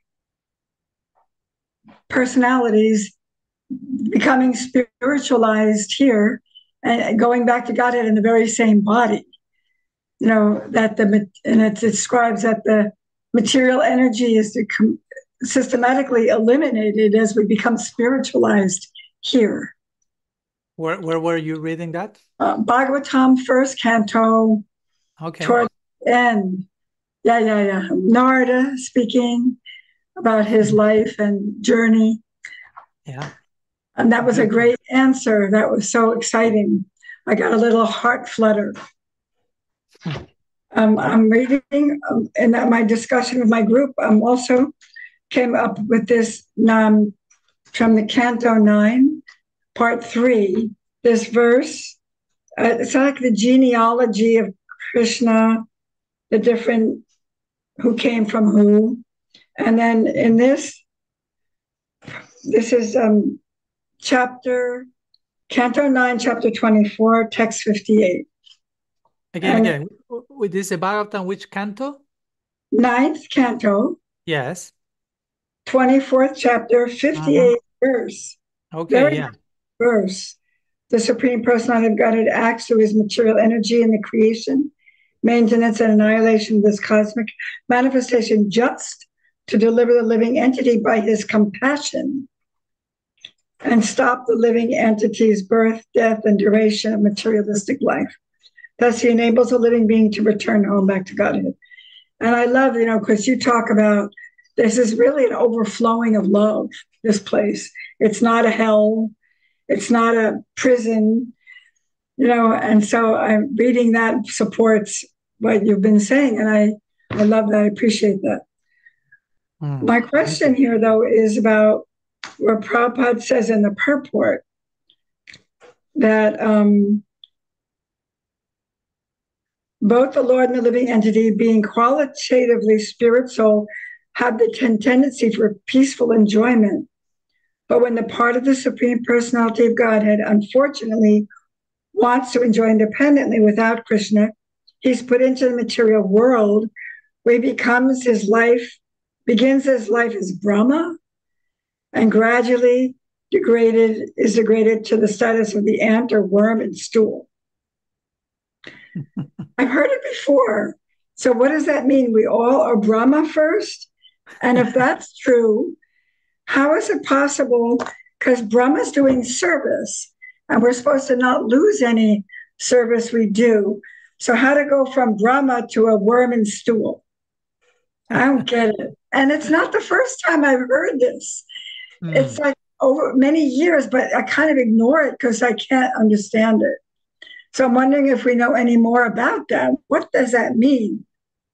personalities becoming spiritualized here and going back to Godhead in the very same body. You know, and it describes that material energy is systematically eliminated as we become spiritualized here. Where were you reading that? Bhagavatam, first canto, Okay. toward the end. Yeah. Narada speaking about his life and journey. Yeah. And that was a great answer. That was so exciting. I got a little heart flutter. I'm reading, in my discussion with my group, also came up with this from the Canto 9, Part 3, this verse. It's like the genealogy of Krishna, the different who came from who. And then in this is Canto 9, Chapter 24, Text 58. Again. With this Bhagavatam, which canto? 9th canto. Yes. 24th chapter, 58th verse. Okay, Very yeah. Verse. The Supreme Personality of Godhead acts through his material energy in the creation, maintenance, and annihilation of this cosmic manifestation just to deliver the living entity by his compassion and stop the living entity's birth, death, and duration of materialistic life. Thus, he enables a living being to return home back to Godhead. And I love, because you talk about this is really an overflowing of love, this place. It's not a hell. It's not a prison, and so I'm reading that supports what you've been saying. And I love that. I appreciate that. My question here, though, is about where Prabhupada says in the purport that both the Lord and the living entity, being qualitatively spirit soul, have the tendency for peaceful enjoyment. But when the part of the Supreme Personality of Godhead, unfortunately, wants to enjoy independently without Krishna, he's put into the material world where he begins his life as Brahma, and gradually is degraded to the status of the ant or worm and stool. I've heard it before. So what does that mean? We all are Brahma first? And if that's true, how is it possible? Because Brahma's doing service, and we're supposed to not lose any service we do. So how to go from Brahma to a worm and stool? I don't get it. And it's not the first time I've heard this. It's like over many years, but I kind of ignore it because I can't understand it. So I'm wondering if we know any more about that. What does that mean?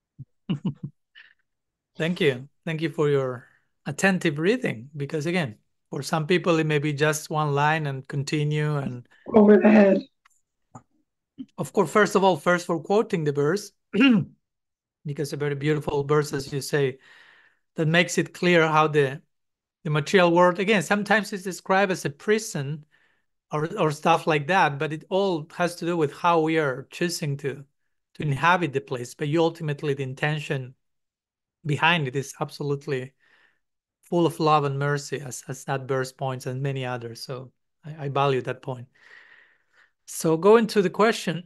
Thank you. Thank you for your attentive reading, because again, for some people it may be just one line and continue and over the head. Of course, first for quoting the verse, because a very beautiful verse, as you say, that makes it clear how the material world, again, sometimes it's described as a prison or stuff like that, but it all has to do with how we are choosing to inhabit the place. But ultimately, the intention behind it is absolutely full of love and mercy, as that verse points, and many others. So I value that point. So going to the question,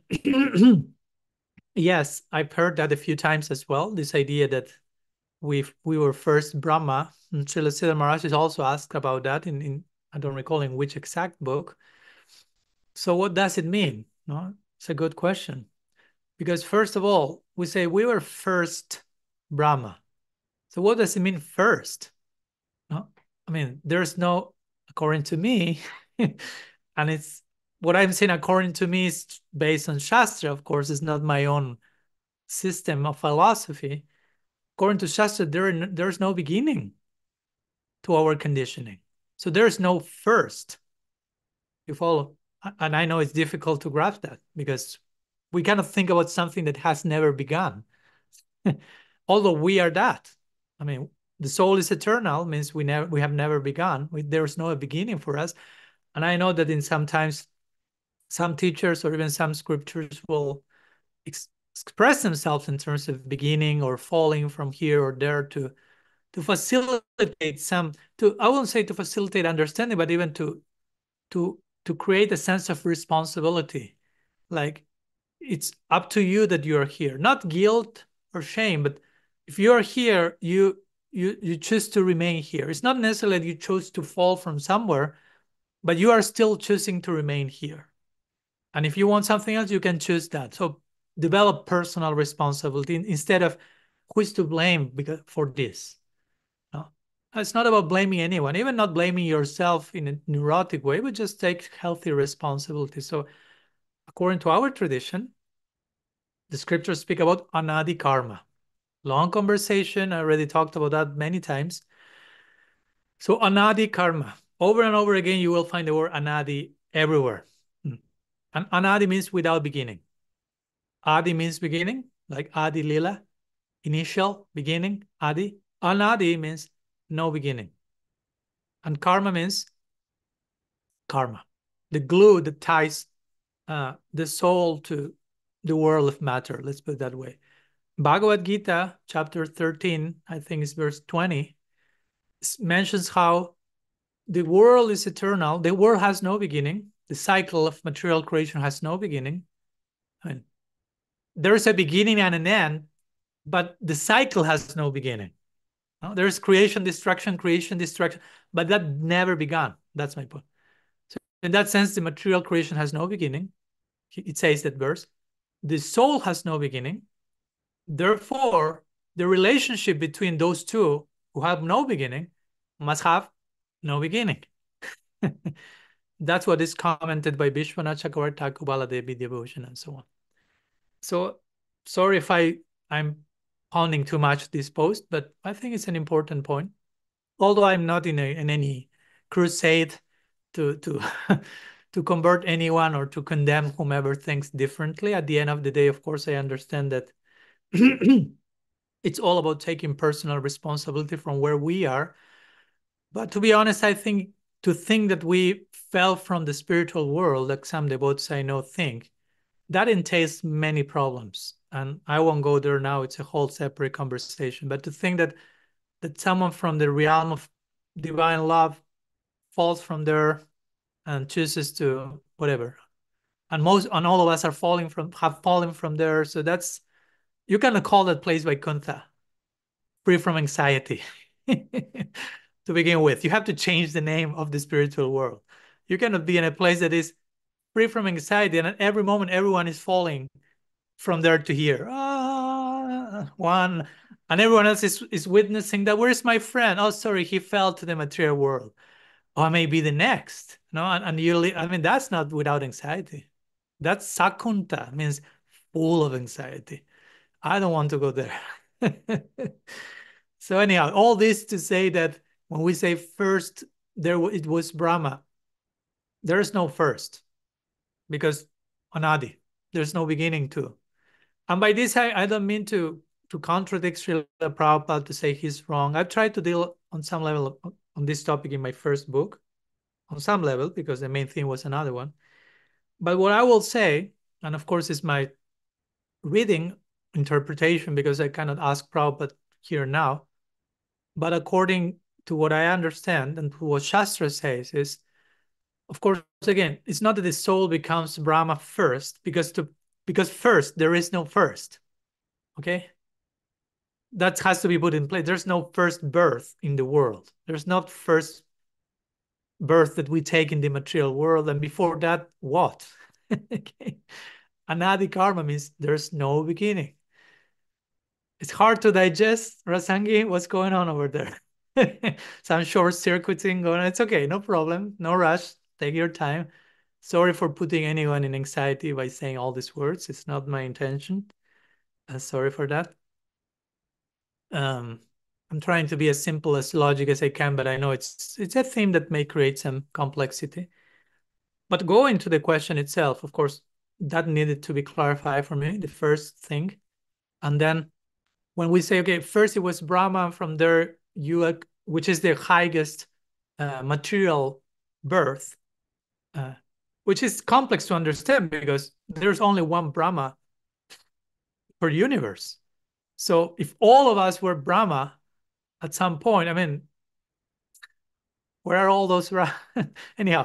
yes, I've heard that a few times as well. This idea that we were first Brahma. And Srila Siddhar Maharaj is also asked about that in I don't recall in which exact book. So what does it mean? No, it's a good question. Because first of all, we say we were first Brahma. So what does it mean first? No, I mean, there's no, according to me, and it's what I'm saying according to me is based on Shastra, of course, it's not my own system of philosophy. According to Shastra, there's no beginning to our conditioning. So there's no first. You follow? And I know it's difficult to grasp that because we cannot think about something that has never begun. Although we are that. I mean, the soul is eternal, means we have never begun. There's no beginning for us. And I know that sometimes some teachers or even some scriptures will express themselves in terms of beginning or falling from here or there to facilitate I won't say to facilitate understanding, but even to create a sense of responsibility. Like, it's up to you that you are here. Not guilt or shame, but if you are here, you choose to remain here. It's not necessarily that you chose to fall from somewhere, but you are still choosing to remain here. And if you want something else, you can choose that. So develop personal responsibility instead of who is to blame for this. No? It's not about blaming anyone, even not blaming yourself in a neurotic way, but just take healthy responsibility. So according to our tradition, the scriptures speak about anadi karma. Long conversation. I already talked about that many times. So anadi karma. Over and over again, you will find the word anadi everywhere. And anadi means without beginning. Adi means beginning, like Adi Lila, initial, beginning, Adi. Anadi means no beginning. And karma means karma, the glue that ties the soul to the world of matter. Let's put it that way. Bhagavad Gita, chapter 13, I think it's verse 20, mentions how the world is eternal. The world has no beginning. The cycle of material creation has no beginning. I mean, there's a beginning and an end, but the cycle has no beginning. No? There's creation, destruction, but that never began. That's my point. So in that sense, the material creation has no beginning. It says that verse. The soul has no beginning. Therefore, the relationship between those two who have no beginning must have no beginning. That's what is commented by Vishwanath Chakravarti Thakur, Baladevi Devotion, and so on. So sorry if I'm pounding too much this post, but I think it's an important point. Although I'm not in any crusade to to convert anyone or to condemn whomever thinks differently. At the end of the day, of course, I understand that it's all about taking personal responsibility from where we are. But to be honest, I think to think that we fell from the spiritual world, like some devotees I know think, that entails many problems. And I won't go there now. It's a whole separate conversation. But to think that someone from the realm of divine love falls from there and chooses to whatever. And all of us have fallen from there. So that's, you can call that place Vaikuntha, free from anxiety. To begin with, you have to change the name of the spiritual world. You cannot be in a place that is free from anxiety, and at every moment everyone is falling from there to here. One, and everyone else is witnessing that. Where's my friend? Oh, sorry, he fell to the material world. Or maybe the next. No, and I mean, that's not without anxiety. That's sakunta, means full of anxiety. I don't want to go there. So anyhow, all this to say that when we say first, it was Brahma, there is no first, because anadi, there's no beginning too. And by this, I don't mean to contradict Srila Prabhupada, to say he's wrong. I've tried to deal on some level on this topic in my first book, on some level, because the main theme was another one. But what I will say, and of course it's my reading interpretation, because I cannot ask Prabhupada here now, but according to what I understand and to what Shastra says is, of course, again, it's not that the soul becomes Brahma first, because first, there is no first, okay? That has to be put in place. There's no first birth in the world. There's not first birth that we take in the material world, and before that, what? Okay. Anadi karma means there's no beginning. It's hard to digest, Rasangi, what's going on over there. Some short circuiting going on. It's okay, no problem, no rush. Take your time. Sorry for putting anyone in anxiety by saying all these words. It's not my intention. Sorry for that. I'm trying to be as simple as logic as I can, but I know it's a theme that may create some complexity. But going to the question itself, of course, that needed to be clarified for me, the first thing. And then when we say, okay, first it was Brahma, from there, which is the highest material birth, which is complex to understand because there's only one Brahma per universe. So if all of us were Brahma at some point, I mean, where are all those? Anyhow,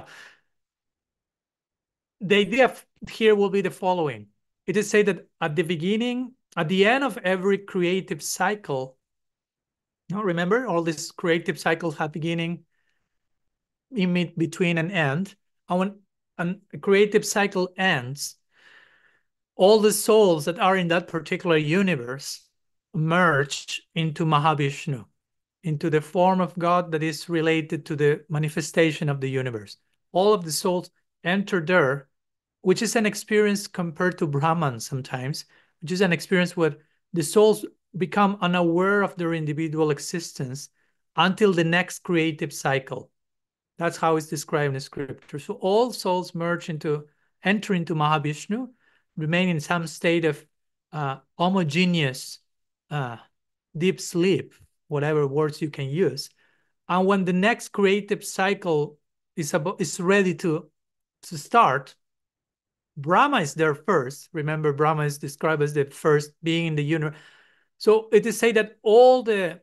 the idea here will be the following. It is said that at the beginning at the end of every creative cycle, remember all these creative cycles have beginning, in between, and end. And when a creative cycle ends, all the souls that are in that particular universe merge into Mahavishnu, into the form of God that is related to the manifestation of the universe. All of the souls enter there, which is an experience compared to Brahman sometimes, which is an experience where the souls become unaware of their individual existence until the next creative cycle. That's how it's described in the scripture. So all souls enter into Mahavishnu, remain in some state of homogeneous deep sleep, whatever words you can use. And when the next creative cycle is ready to start, Brahma is there first. Remember, Brahma is described as the first being in the universe. So it is said that all these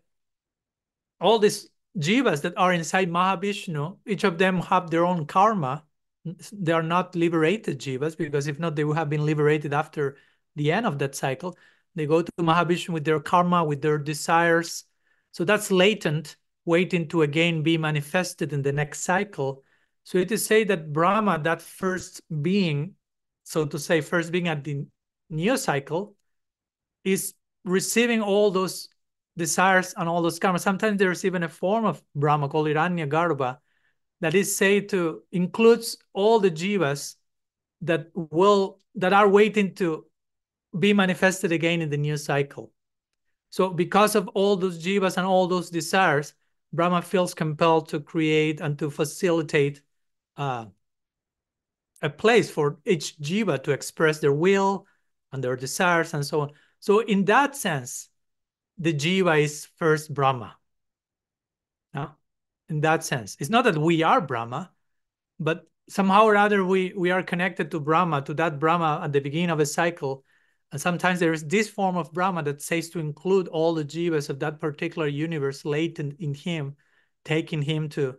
jivas that are inside Mahavishnu, each of them have their own karma. They are not liberated jivas, because if not, they would have been liberated after the end of that cycle. They go to Mahavishnu with their karma, with their desires. So that's latent, waiting to again be manifested in the next cycle. So it is said that Brahma, that first being, so to say, first being at the new cycle, is receiving all those desires and all those karma. Sometimes there's even a form of Brahma called Hiranyagarbha that is said to includes all the jivas that are waiting to be manifested again in the new cycle. So because of all those jivas and all those desires, Brahma feels compelled to create and to facilitate a place for each jiva to express their will and their desires and so on. So in that sense, the jiva is first Brahma. Now, in that sense, it's not that we are Brahma, but somehow or other we are connected to Brahma, to that Brahma at the beginning of a cycle. And sometimes there is this form of Brahma that says to include all the jivas of that particular universe latent in him, taking him to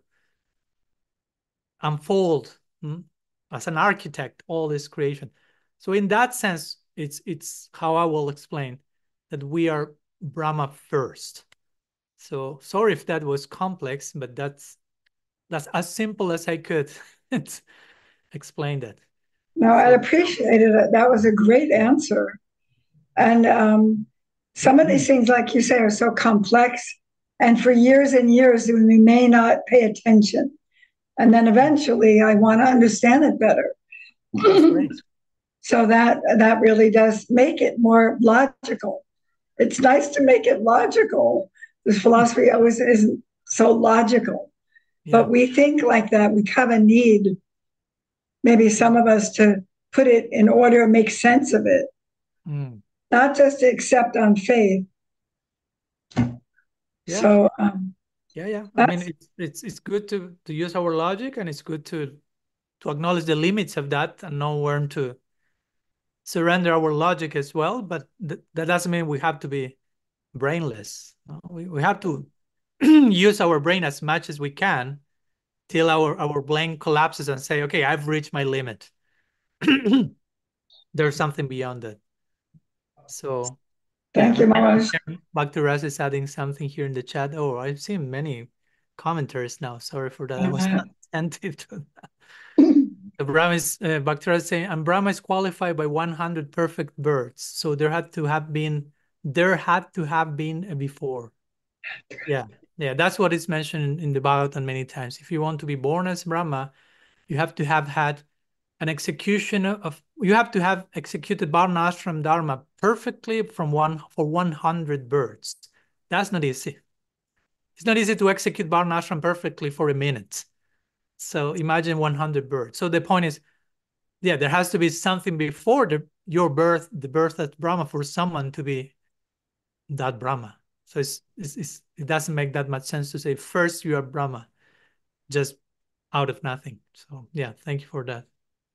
unfold as an architect all this creation. So in that sense, it's how I will explain that we are Brahma first. So sorry if that was complex, but that's as simple as I could explain that. No, I appreciated it. That was a great answer. And some of these things, like you say, are so complex. And for years and years, we may not pay attention. And then eventually, I want to understand it better. So that really does make it more logical. It's nice to make it logical. This philosophy always isn't so logical. Yeah. But we think like that. We have a need, maybe some of us, to put it in order and make sense of it. Not just to accept on faith. Yeah. So yeah. I mean, it's good to use our logic, and it's good to acknowledge the limits of that and know when to surrender our logic as well. But that doesn't mean we have to be brainless. We have to use our brain as much as we can till our brain collapses and say, okay, I've reached my limit. There's something beyond that. So thank you, Maharaj. Bhakti-Rasa is adding something here in the chat. Oh, I've seen many commentaries now. Sorry for that. I was not attentive to that. Bhakti-Rasa is saying, and Brahma is qualified by 100 perfect births. So there had to have been a before. Yeah, that's what is mentioned in the Bhagavatam many times. If you want to be born as Brahma, you have to have had an execution you have to have executed Varnashram Dharma perfectly for 100 births. That's not easy. It's not easy to execute Varnashram perfectly for a minute. So imagine 100 births. So the point is, yeah, there has to be something before your birth, the birth of Brahma, for someone to be that Brahma. So it doesn't make that much sense to say first you are Brahma, just out of nothing. So yeah, thank you for that.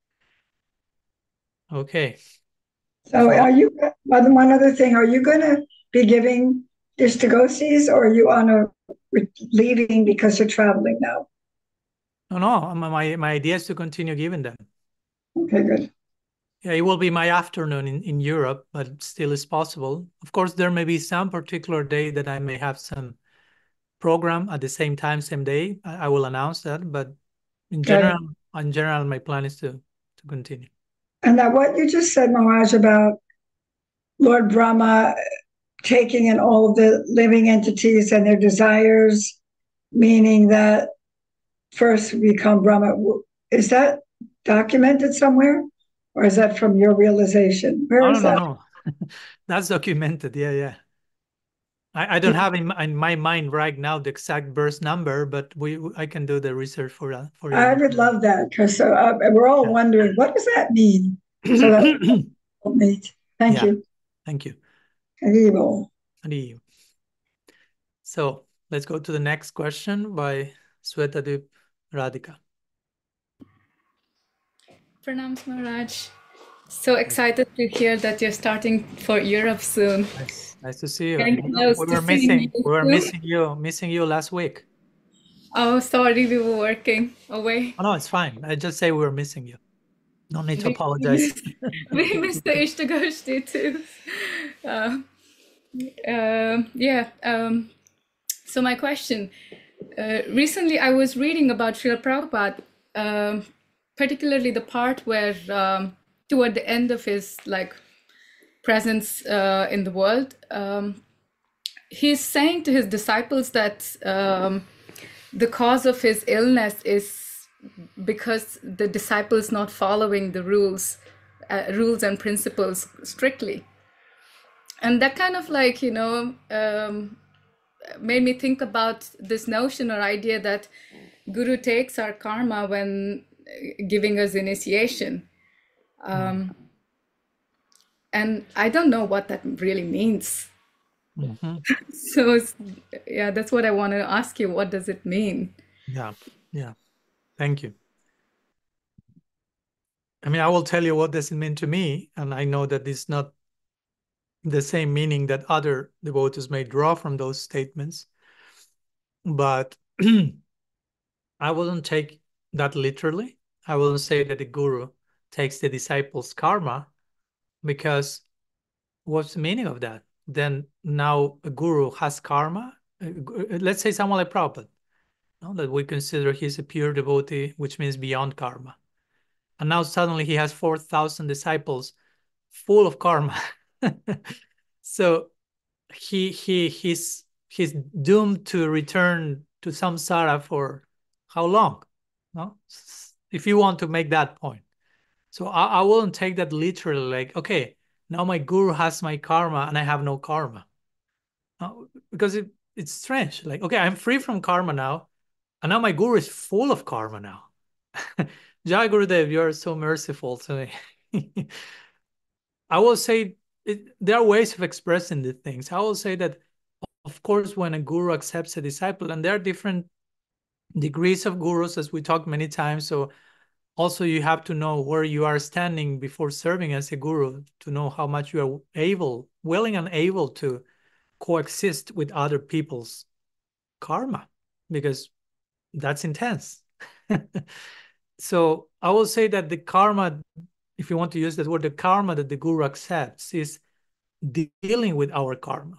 Okay. So one other thing, are you going to be giving Ishtaghosis, or are you leaving because you're traveling now? No, my idea is to continue giving them. Okay, good. Yeah, it will be my afternoon in Europe, but still is possible. Of course, there may be some particular day that I may have some program at the same time, same day. I will announce that, but in general, my plan is to continue. And that what you just said, Maharaj, about Lord Brahma taking in all of the living entities and their desires, meaning that first we become Brahma. Is that documented somewhere? Or is that from your realization? Where is that? No. That's documented. Yeah. I don't have in my mind right now the exact verse number, but I can do the research for you. I would love that, because we're all wondering, what does that mean? So that meet. Thank you. Thank you. Haribo. So let's go to the next question by Swetadip Radhika. Pranams, Maharaj. So excited to hear that you're starting for Europe soon. Nice to see you. We were missing you last week. Oh, sorry, we were working away. Oh, no, it's fine. I just say we were missing you. No need to apologize. We missed the Ishtagoshti too. So my question, recently I was reading about Srila Prabhupada, particularly the part where toward the end of his presence in the world, he's saying to his disciples that the cause of his illness is because the disciples not following the rules and principles strictly. And that kind of made me think about this notion or idea that Guru takes our karma when giving us initiation. And I don't know what that really means. Mm-hmm. So that's what I want to ask you. What does it mean? Yeah. Thank you. I mean, I will tell you what does it mean to me, and I know that it's not the same meaning that other devotees may draw from those statements, but I wouldn't take that literally. I wouldn't say that the Guru takes the disciples' karma, because what's the meaning of that? Then now a Guru has karma. Let's say someone like Prabhupada, that we consider he's a pure devotee, which means beyond karma. And now suddenly he has 4,000 disciples full of karma. So he's doomed to return to samsara for how long? No? If you want to make that point. So I wouldn't take that literally, like, okay, now my Guru has my karma and I have no karma. No, because it's strange. Like, okay, I'm free from karma now, and now my Guru is full of karma now. Jai Gurudev, you are so merciful to me. I will say there are ways of expressing the things. I will say that, of course, when a Guru accepts a disciple, and there are different degrees of Gurus, as we talked many times. So also you have to know where you are standing before serving as a Guru to know how much you are willing and able to coexist with other people's karma, because that's intense. So I will say that the karma, if you want to use that word, the karma that the Guru accepts is dealing with our karma.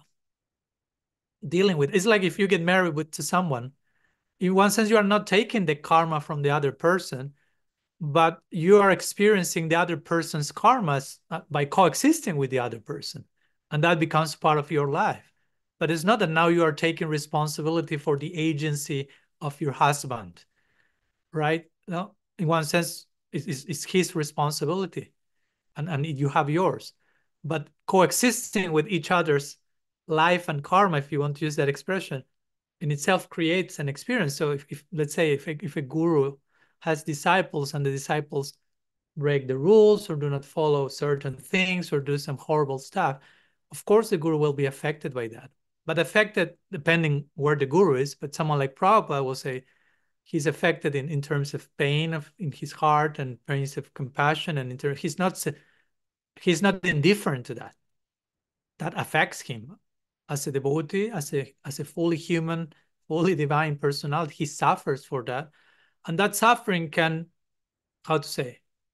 It's like if you get married to someone, in one sense, you are not taking the karma from the other person, but you are experiencing the other person's karmas by coexisting with the other person. And that becomes part of your life. But it's not that now you are taking responsibility for the agency of your husband, right? No, in one sense, it's his responsibility, and you have yours. But coexisting with each other's life and karma, if you want to use that expression, in itself creates an experience. So if let's say if a Guru has disciples and the disciples break the rules or do not follow certain things or do some horrible stuff, of course the Guru will be affected by that. But affected depending where the Guru is. But someone like Prabhupada will say he's affected in terms of pain in his heart and pains of compassion, and he's not indifferent to that. That affects him as a devotee, as a fully human, fully divine personality. He suffers for that, and that suffering can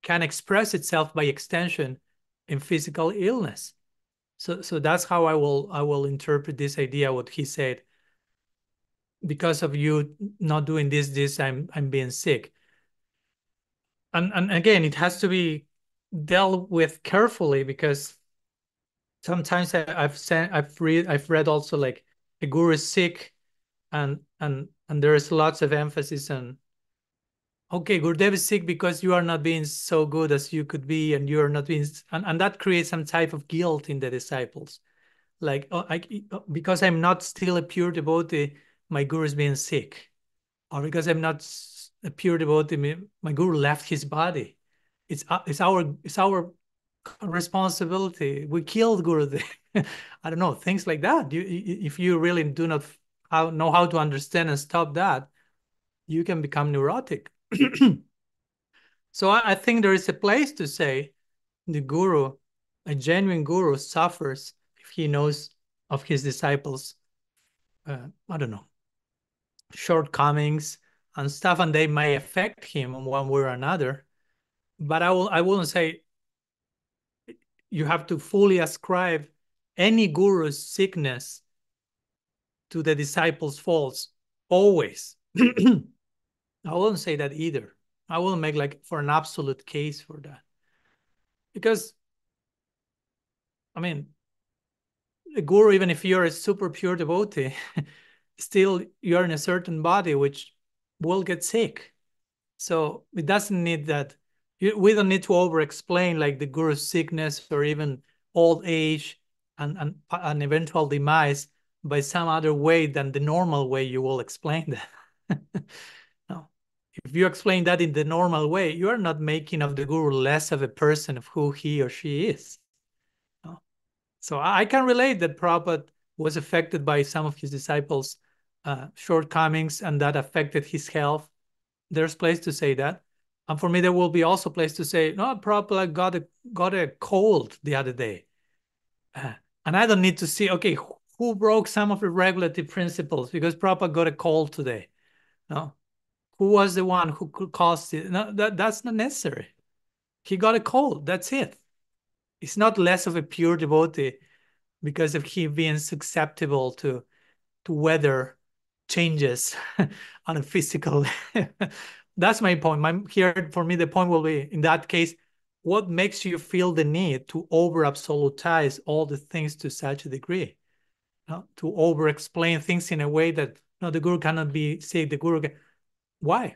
can express itself by extension in physical illness. So that's how I will interpret this idea, what he said. Because of you not doing this, I'm being sick. And again, it has to be dealt with carefully, because sometimes I've read also like a guru is sick, and there is lots of emphasis on, okay, Gurudev is sick because you are not being so good as you could be, and you are not being, and that creates some type of guilt in the disciples. Like, oh, because I'm not still a pure devotee, my guru is being sick. Or because I'm not a pure devotee, my guru left his body. It's our responsibility. We killed Gurudev. I don't know, things like that. If you really do not know how to understand and stop that, you can become neurotic. So I think there is a place to say the guru, a genuine guru, suffers if he knows of his disciples, I don't know, shortcomings and stuff, and they may affect him in one way or another. But I wouldn't say you have to fully ascribe any guru's sickness to the disciples' faults always. I wouldn't say that either. I wouldn't make like for an absolute case for that. Because, I mean, a guru, even if you're a super pure devotee, still you're in a certain body which will get sick. So it doesn't need that. We don't need to over-explain like the guru's sickness or even old age and an eventual demise by some other way than the normal way you will explain that. No. If you explain that in the normal way, you are not making of the guru less of a person of who he or she is. No. So I can relate that Prabhupada was affected by some of his disciples' shortcomings, and that affected his health. There's place to say that. And for me, there will be also place to say, no, Prabhupada got a cold the other day. And I don't need to see, okay, who broke some of the regulative principles because Prabhupada got a cold today? No. Who was the one who caused it? No, that's not necessary. He got a cold. That's it. It's not less of a pure devotee because of him being susceptible to weather changes on a physical. That's my point. Here, for me, the point will be, in that case, what makes you feel the need to over-absolutize all the things to such a degree? To over-explain things in a way that, no, the guru cannot be sick, the guru Why?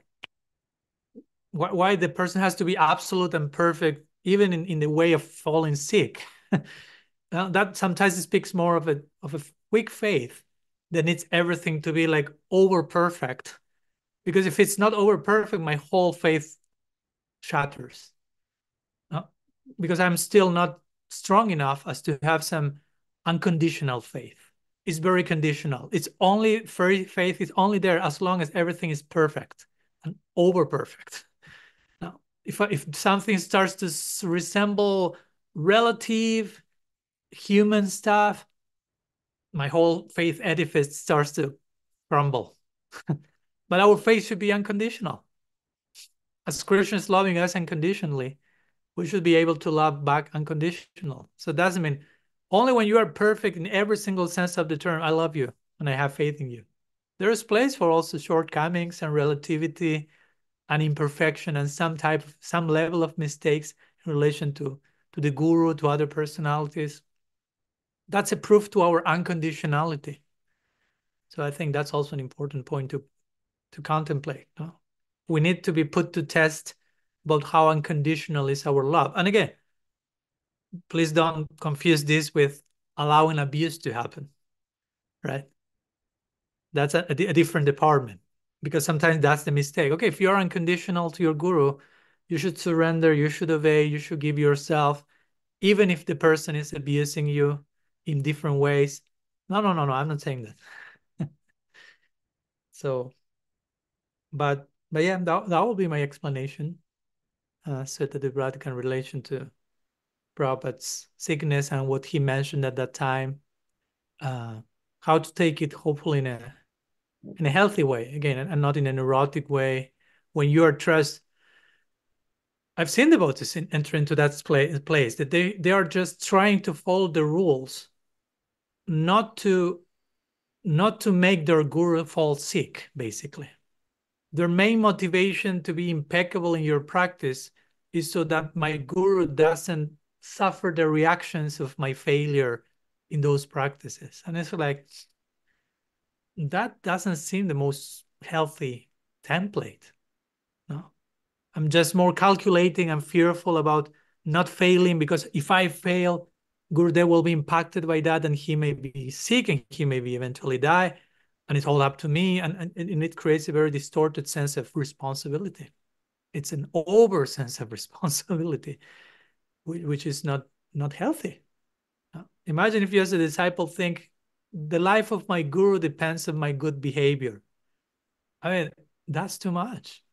Why the person has to be absolute and perfect, even in the way of falling sick? That sometimes speaks more of a weak faith that needs everything to be like over perfect. Because if it's not over perfect, my whole faith shatters. Because I'm still not strong enough as to have some unconditional faith. It's very conditional. It's only faith is only there as long as everything is perfect and over perfect. Now, if something starts to resemble relative human stuff, my whole faith edifice starts to crumble. But our faith should be unconditional. As Krishna is loving us unconditionally, we should be able to love back unconditional. So it doesn't mean only when you are perfect in every single sense of the term, I love you and I have faith in you. There is place for also shortcomings and relativity and imperfection and some level of mistakes in relation to the guru, to other personalities. That's a proof to our unconditionality. So I think that's also an important point to contemplate. No? We need to be put to test about how unconditional is our love. And again, please don't confuse this with allowing abuse to happen, right? That's a different department, because sometimes that's the mistake. Okay, if you're unconditional to your guru, you should surrender, you should obey, you should give yourself, even if the person is abusing you in different ways. No, I'm not saying that. So, but yeah, that will be my explanation. Sutta Devrataka in relation to Prabhupada's sickness and what he mentioned at that time. How to take it, hopefully in a healthy way, again, and not in a neurotic way. When you are I've seen devotees enter into that place that they are just trying to follow the rules, not to make their guru fall sick, basically. Their main motivation to be impeccable in your practice is so that my guru doesn't suffer the reactions of my failure in those practices. And it's like, that doesn't seem the most healthy template. No, I'm just more calculating and fearful about not failing, because if I fail, Gurudev will be impacted by that, and he may be sick and he may be eventually die, and it's all up to me, and it creates a very distorted sense of responsibility. It's an over sense of responsibility, which is not healthy. Imagine if you as a disciple think the life of my guru depends on my good behavior. I mean, that's too much.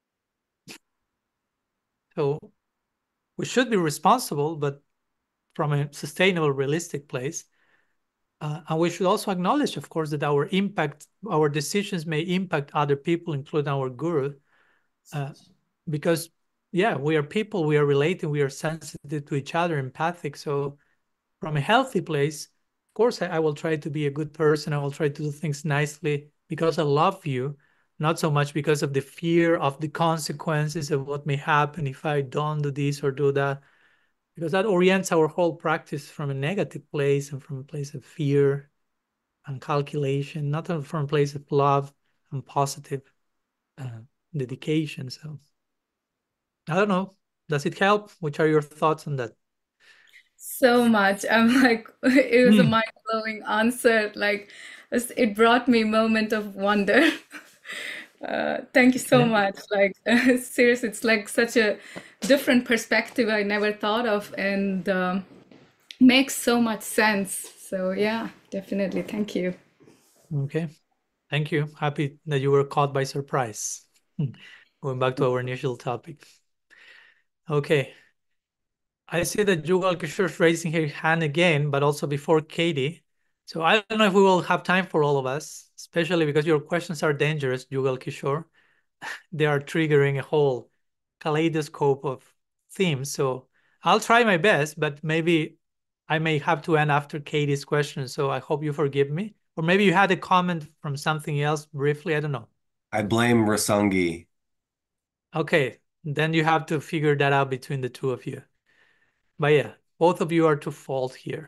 So we should be responsible, but from a sustainable, realistic place. And we should also acknowledge, of course, that our decisions may impact other people, including our guru. Because, yeah, we are people, we are relating, we are sensitive to each other, empathic. So from a healthy place, of course, I will try to be a good person. I will try to do things nicely because I love you, not so much because of the fear of the consequences of what may happen if I don't do this or do that, because that orients our whole practice from a negative place and from a place of fear and calculation, not from a place of love and positive dedication. So I don't know. Does it help? Which are your thoughts on that? So much. I'm like, it was a mind-blowing answer. Like, it brought me a moment of wonder. Thank you so much. Like, seriously, it's like such a different perspective I never thought of, and makes so much sense. So yeah, definitely. Thank you. Okay. Thank you. Happy that you were caught by surprise. Going back to our initial topic. Okay. I see that Jugal Kishore is raising her hand again, but also before Katie. So I don't know if we will have time for all of us, especially because your questions are dangerous, Jugal Kishore. They are triggering a whole kaleidoscope of themes. So I'll try my best, but maybe I may have to end after Katie's question. So I hope you forgive me. Or maybe you had a comment from something else briefly. I don't know. I blame Rasangi. Okay, then you have to figure that out between the two of you. But yeah, both of you are to fault here.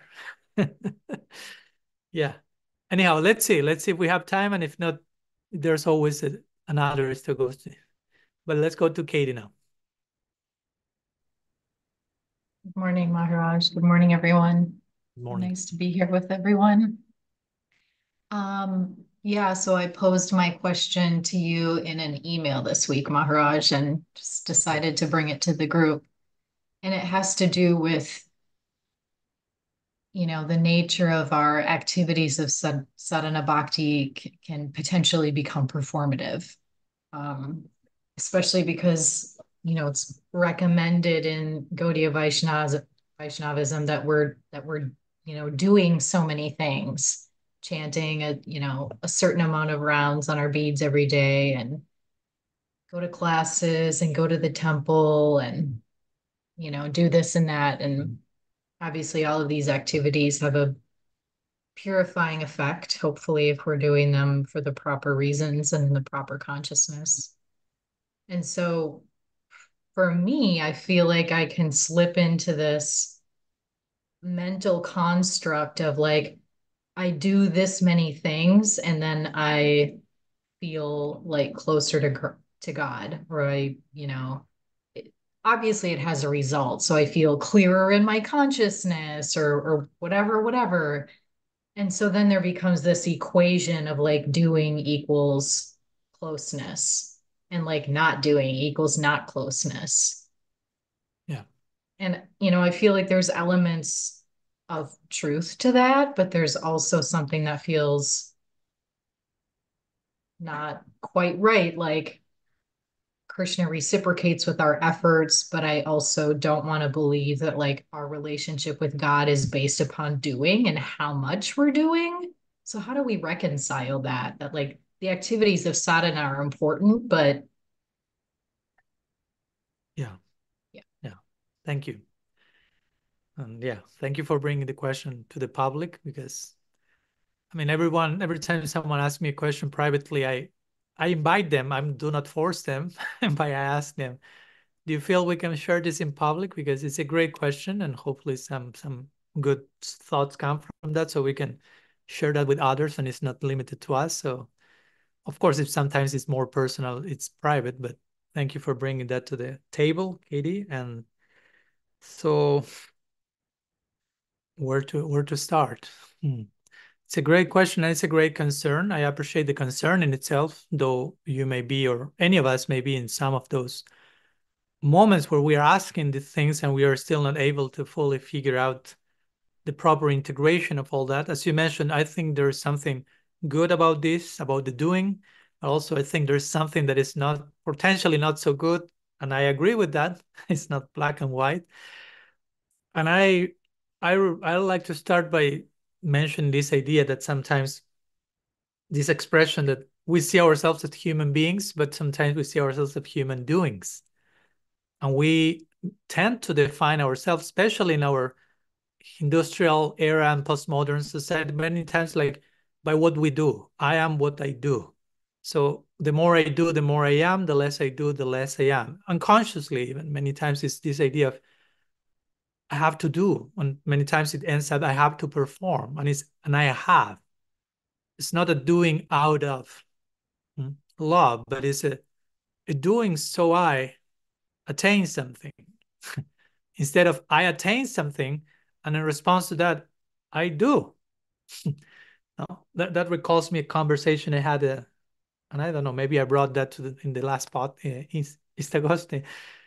Yeah. Anyhow, let's see. Let's see if we have time. And if not, there's always another to go to. But let's go to Katie now. Good morning, Maharaj. Good morning, everyone. Good morning. Nice to be here with everyone. Yeah, so I posed my question to you in an email this week, Maharaj, and just decided to bring it to the group. And it has to do with, the nature of our activities of sadhana bhakti can potentially become performative, especially because, it's recommended in Gaudiya Vaishnavism that we're doing so many things, chanting a certain amount of rounds on our beads every day, and go to classes and go to the temple and do this and that. And obviously all of these activities have a purifying effect, hopefully, if we're doing them for the proper reasons and in the proper consciousness. And so for me, I feel like I can slip into this mental construct of like, I do this many things and then I feel like closer to God, or obviously it has a result. So I feel clearer in my consciousness or whatever. And so then there becomes this equation of like doing equals closeness, and like not doing equals not closeness. Yeah. And, I feel like there's elements of truth to that, but there's also something that feels not quite right. Like Krishna reciprocates with our efforts, but I also don't want to believe that like our relationship with God is based upon doing and how much we're doing. So how do we reconcile that? That like the activities of sadhana are important, but yeah. Thank you. And yeah, thank you for bringing the question to the public, because I mean, every time someone asks me a question privately, I invite them. I do not force them, but I ask them, do you feel we can share this in public? Because it's a great question, and hopefully some good thoughts come from that, so we can share that with others, and it's not limited to us. So of course, if sometimes it's more personal, it's private, but thank you for bringing that to the table, Katie. And so where to start? It's a great question, and it's a great concern. I appreciate the concern in itself, though you may be, or any of us may be, in some of those moments where we are asking these things and we are still not able to fully figure out the proper integration of all that. As you mentioned, I think there's something good about this, about the doing. Also, I think there's something that is not potentially not so good, and I agree with that. It's not black and white. And I like to start by mentioning this idea that sometimes this expression that we see ourselves as human beings, but sometimes we see ourselves as human doings. And we tend to define ourselves, especially in our industrial era and postmodern society, many times like by what we do. I am what I do. So the more I do, the more I am. The less I do, the less I am. Unconsciously, even many times it's this idea of I have to do, and many times it ends up I have to perform, and I have. It's not a doing out of love, but it's a doing so I attain something. Instead of I attain something, and in response to that, I do. That recalls me a conversation I had, and I don't know, maybe I brought that in the last Istagoste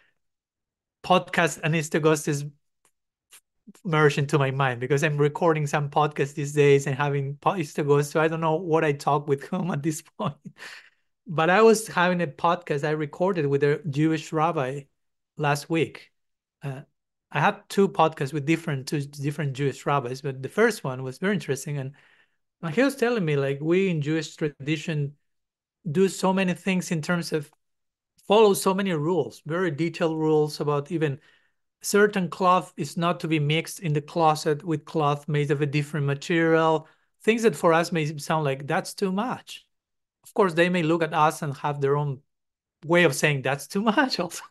podcast, and Istagoste is merged into my mind because I'm recording some podcasts these days and having Istagoste, so I don't know what I talk with whom at this point. But I was having a podcast I recorded with a Jewish rabbi last week. I had two podcasts with two different Jewish rabbis, but the first one was very interesting. And he was telling me, like, we in Jewish tradition do so many things in terms of follow so many rules, very detailed rules about even certain cloth is not to be mixed in the closet with cloth made of a different material. Things that for us may sound like that's too much. Of course, they may look at us and have their own way of saying that's too much also.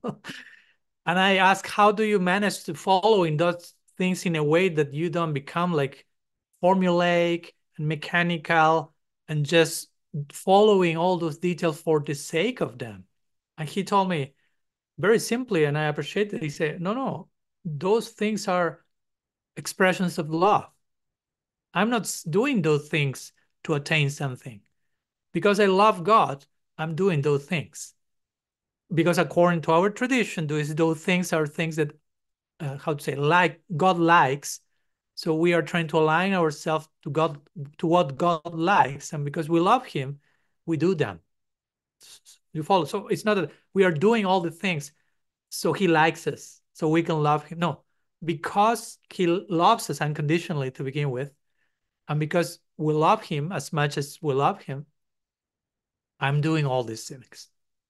And I ask, how do you manage to follow in those things in a way that you don't become like formulaic and mechanical and just following all those details for the sake of them? And he told me very simply, and I appreciate it. He said, no, those things are expressions of love. I'm not doing those things to attain something. Because I love God, I'm doing those things. Because according to our tradition, those things are things that, like God likes. So we are trying to align ourselves to God, to what God likes. And because we love him, we do them. You follow? So it's not that we are doing all the things so he likes us, so we can love him. No, because he loves us unconditionally to begin with, and because we love him as much as we love him, I'm doing all these things.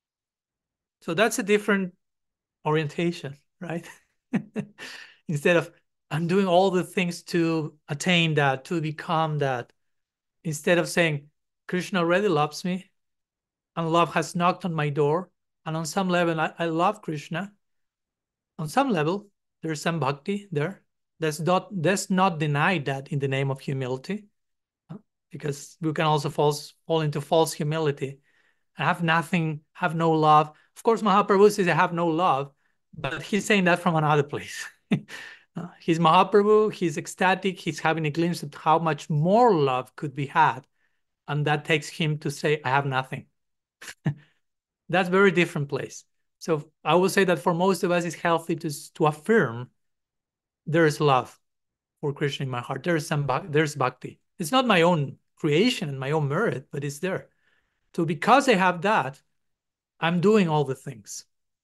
So that's a different orientation, right? Instead of I'm doing all the things to attain that, to become that, instead of saying Krishna already loves me and love has knocked on my door, and on some level I love Krishna. On some level there's some bhakti there. Let's not deny that in the name of humility, because we can also fall into false humility. I have nothing, have no love. Of course, Mahaprabhu says I have no love, but he's saying that from another place. He's Mahaprabhu, he's ecstatic, he's having a glimpse of how much more love could be had. And that takes him to say, I have nothing. That's a very different place. So I would say that for most of us, it's healthy to affirm there is love for Krishna in my heart. There's bhakti. It's not my own creation and my own merit, but it's there. So because I have that, I'm doing all the things.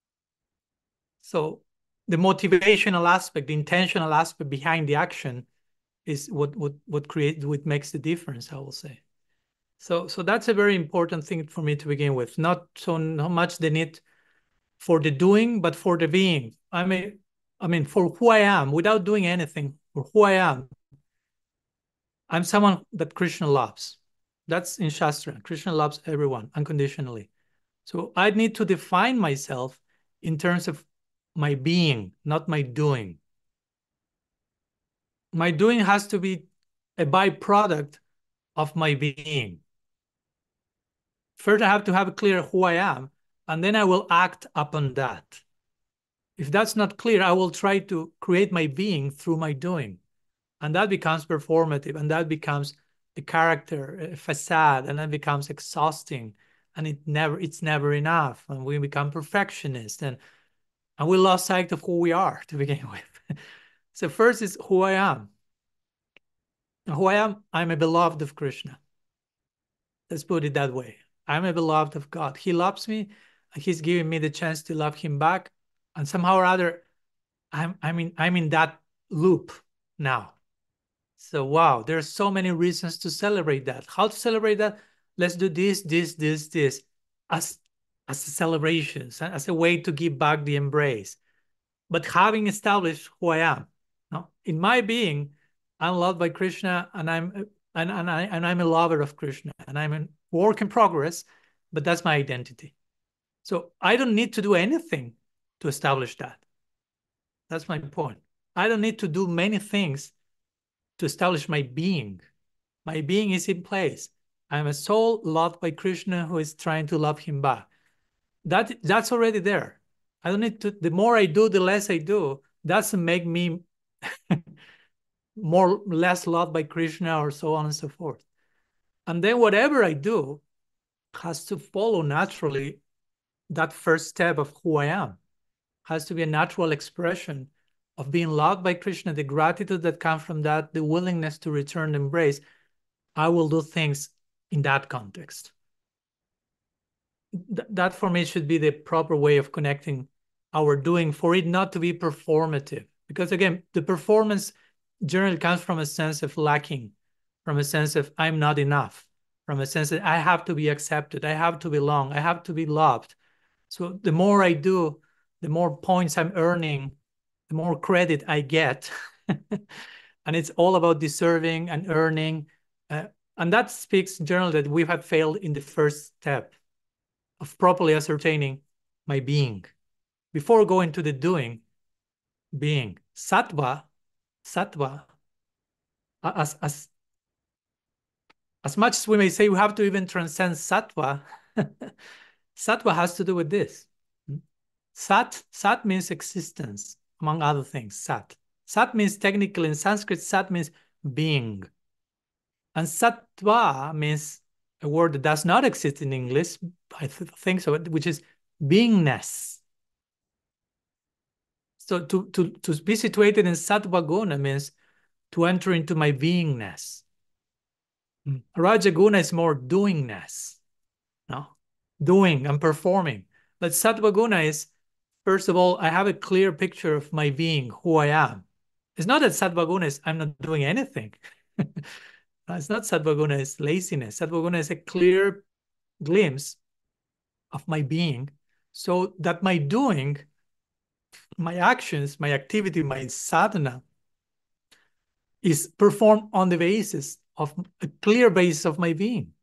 So the motivational aspect, the intentional aspect behind the action is what makes the difference, I will say. So that's a very important thing for me to begin with. Not much the need for the doing, but for the being. I I mean, for who I am, without doing anything, for who I am, I'm someone that Krishna loves. That's in Shastra. Krishna loves everyone unconditionally. So I need to define myself in terms of my being, not my doing. My doing has to be a byproduct of my being. First, I have to have clear who I am, and then I will act upon that. If that's not clear, I will try to create my being through my doing. And that becomes performative, and that becomes a character, a facade, and that becomes exhausting. And it's never enough. And we become perfectionists, and we lost sight of who we are to begin with. So first is who I am. And who I am, I'm a beloved of Krishna. Let's put it that way. I'm a beloved of God. He loves me, and he's giving me the chance to love him back. And somehow or other, I'm in that loop now. So wow, there's so many reasons to celebrate that. How to celebrate that? Let's do this as a celebration, as a way to give back the embrace. But having established who I am, no? In my being, I'm loved by Krishna, and I'm a lover of Krishna, and I'm a work in progress, but that's my identity. So I don't need to do anything to establish that. That's my point. I don't need to do many things to establish my being. My being is in place. I'm a soul loved by Krishna who is trying to love him back. That's already there. I don't need to, the more I do, the less I do. Doesn't make me less loved by Krishna or so on and so forth. And then whatever I do has to follow naturally that first step of who I am. Has to be a natural expression of being loved by Krishna, the gratitude that comes from that, the willingness to return the embrace. I will do things in that context. That for me should be the proper way of connecting our doing, for it not to be performative. Because again, the performance generally comes from a sense of lacking, from a sense of I'm not enough, from a sense that I have to be accepted, I have to belong, I have to be loved. So the more I do, the more points I'm earning, the more credit I get. And it's all about deserving and earning. And that speaks generally that we have failed in the first step of properly ascertaining my being. Before going to the doing, being. Sattva, as much as we may say we have to even transcend sattva, sattva has to do with this. Sat means existence, among other things, sat. Sat means technically in Sanskrit, sat means being. And sattva means a word that does not exist in English, I think so, which is beingness. So to be situated in sattva guna means to enter into my beingness. Rajaguna is more doingness, no? Doing and performing. But sattva guna is, first of all, I have a clear picture of my being, who I am. It's not that sattva guna is I'm not doing anything. It's not sattva guna, it's laziness. Sattva guna is a clear glimpse of my being, so that my doing, my actions, my activity, my sadhana is performed on the basis of a clear basis of my being.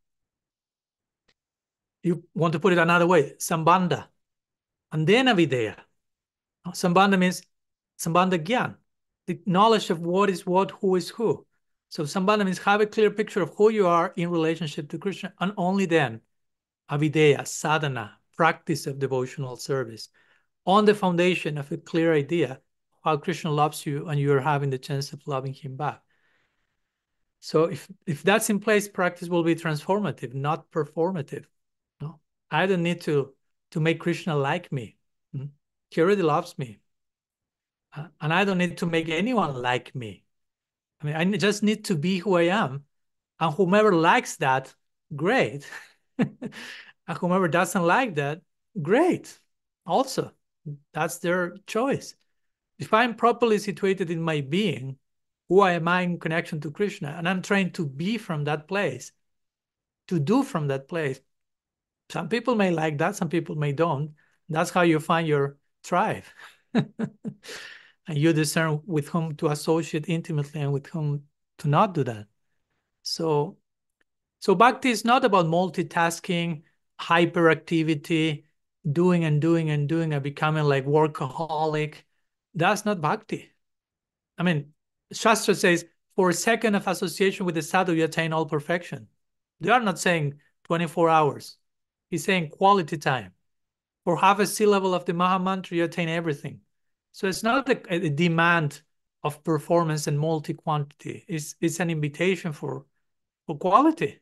You want to put it another way, sambandha, and then avideya. Sambandha means sambandha gyan, the knowledge of what is what, who is who. So sambandha means have a clear picture of who you are in relationship to Krishna, and only then avideya, sadhana, practice of devotional service, on the foundation of a clear idea how Krishna loves you and you're having the chance of loving him back. So if that's in place, practice will be transformative, not performative. No, I don't need to make Krishna like me. He already loves me. And I don't need to make anyone like me. I mean, I just need to be who I am. And whomever likes that, great. And whomever doesn't like that, great. Also, that's their choice. If I'm properly situated in my being, who am I in connection to Krishna, and I'm trying to be from that place, to do from that place. Some people may like that, some people may don't. That's how you find your tribe. and you discern with whom to associate intimately and with whom to not do that. So bhakti is not about multitasking, hyperactivity, doing and doing and doing and becoming like workaholic. That's not bhakti. I mean, Shastra says, for a second of association with the sadhu, you attain all perfection. They are not saying 24 hours. He's saying quality time. For half a sea level of the Maha Mantra, you attain everything. So it's not a demand of performance and multi-quantity. It's an invitation for quality.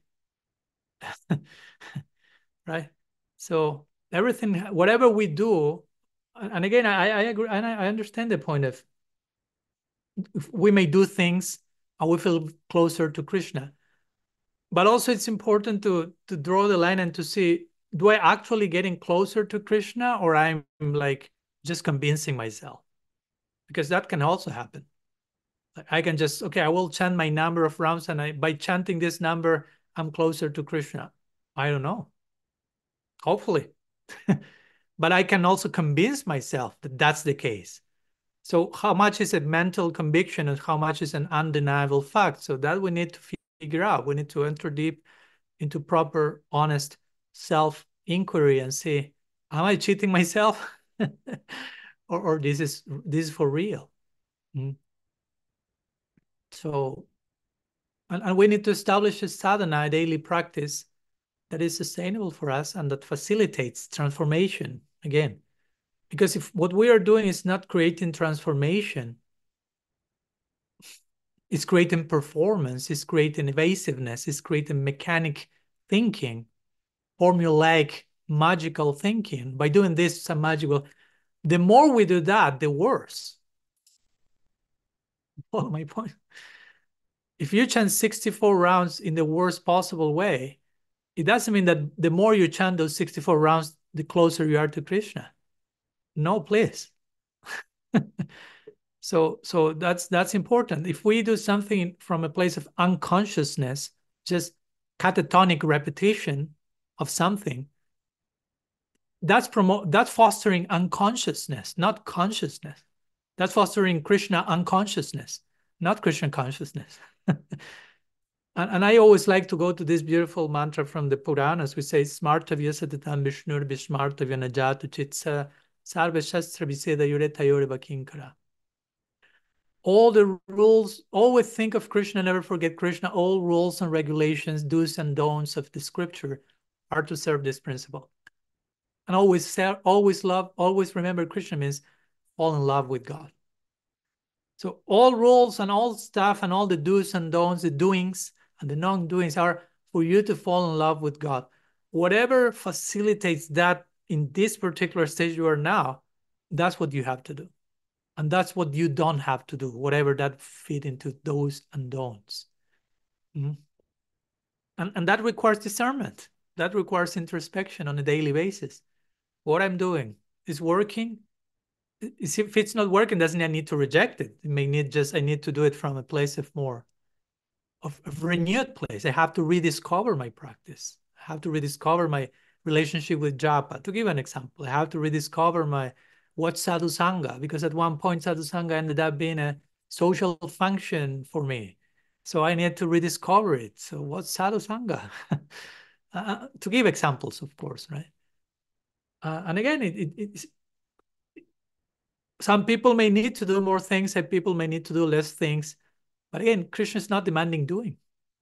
Right? So everything, whatever we do, and again, I agree, and I understand the point of we may do things and we feel closer to Krishna. But also it's important to draw the line and to see, do I actually getting closer to Krishna, or I'm like just convincing myself? Because that can also happen. I can just, okay, I will chant my number of rounds, and by chanting this number, I'm closer to Krishna. I don't know. Hopefully. But I can also convince myself that that's the case. So how much is a mental conviction and how much is an undeniable fact? So that we need to figure out. We need to enter deep into proper, honest self-inquiry and see, am I cheating myself? or this is for real? So, and we need to establish a sadhana, a daily practice that is sustainable for us and that facilitates transformation again. Because if what we are doing is not creating transformation, it's creating performance, it's creating evasiveness, it's creating mechanic thinking, formulaic, magical thinking. By doing this, some magical, the more we do that, the worse. Follow my point? If you chant 64 rounds in the worst possible way, it doesn't mean that the more you chant those 64 rounds, the closer you are to Krishna. No, please. So that's important. If we do something from a place of unconsciousness, just catatonic repetition of something, that's fostering unconsciousness, not consciousness. That's fostering Krishna unconsciousness, not Krishna consciousness. And I always like to go to this beautiful mantra from the Puranas, which says, Smartavya satatam Vishnur Vishmartavya najatu chitsa sarva shastra viseda yureta yoreva kinkara. All the rules, always think of Krishna, never forget Krishna. All rules and regulations, do's and don'ts of the scripture are to serve this principle. And always love, always remember Krishna means fall in love with God. So all rules and all stuff and all the do's and don'ts, the doings and the non-doings are for you to fall in love with God. Whatever facilitates that in this particular stage you are now, that's what you have to do. And that's what you don't have to do, whatever that fit into those and don'ts. And that requires discernment. That requires introspection on a daily basis. What I'm doing is working. If it's not working, doesn't mean I need to reject it. It may need I need to do it from a place of renewed place. I have to rediscover my practice. I have to rediscover my relationship with japa. To give an example, I have to rediscover what's sadhu sangha, because at one point sadhu sangha ended up being a social function for me. So I need to rediscover it. So what's sadhu sangha? To give examples, of course, right? And again, some people may need to do more things, and people may need to do less things. But again, Krishna is not demanding doing.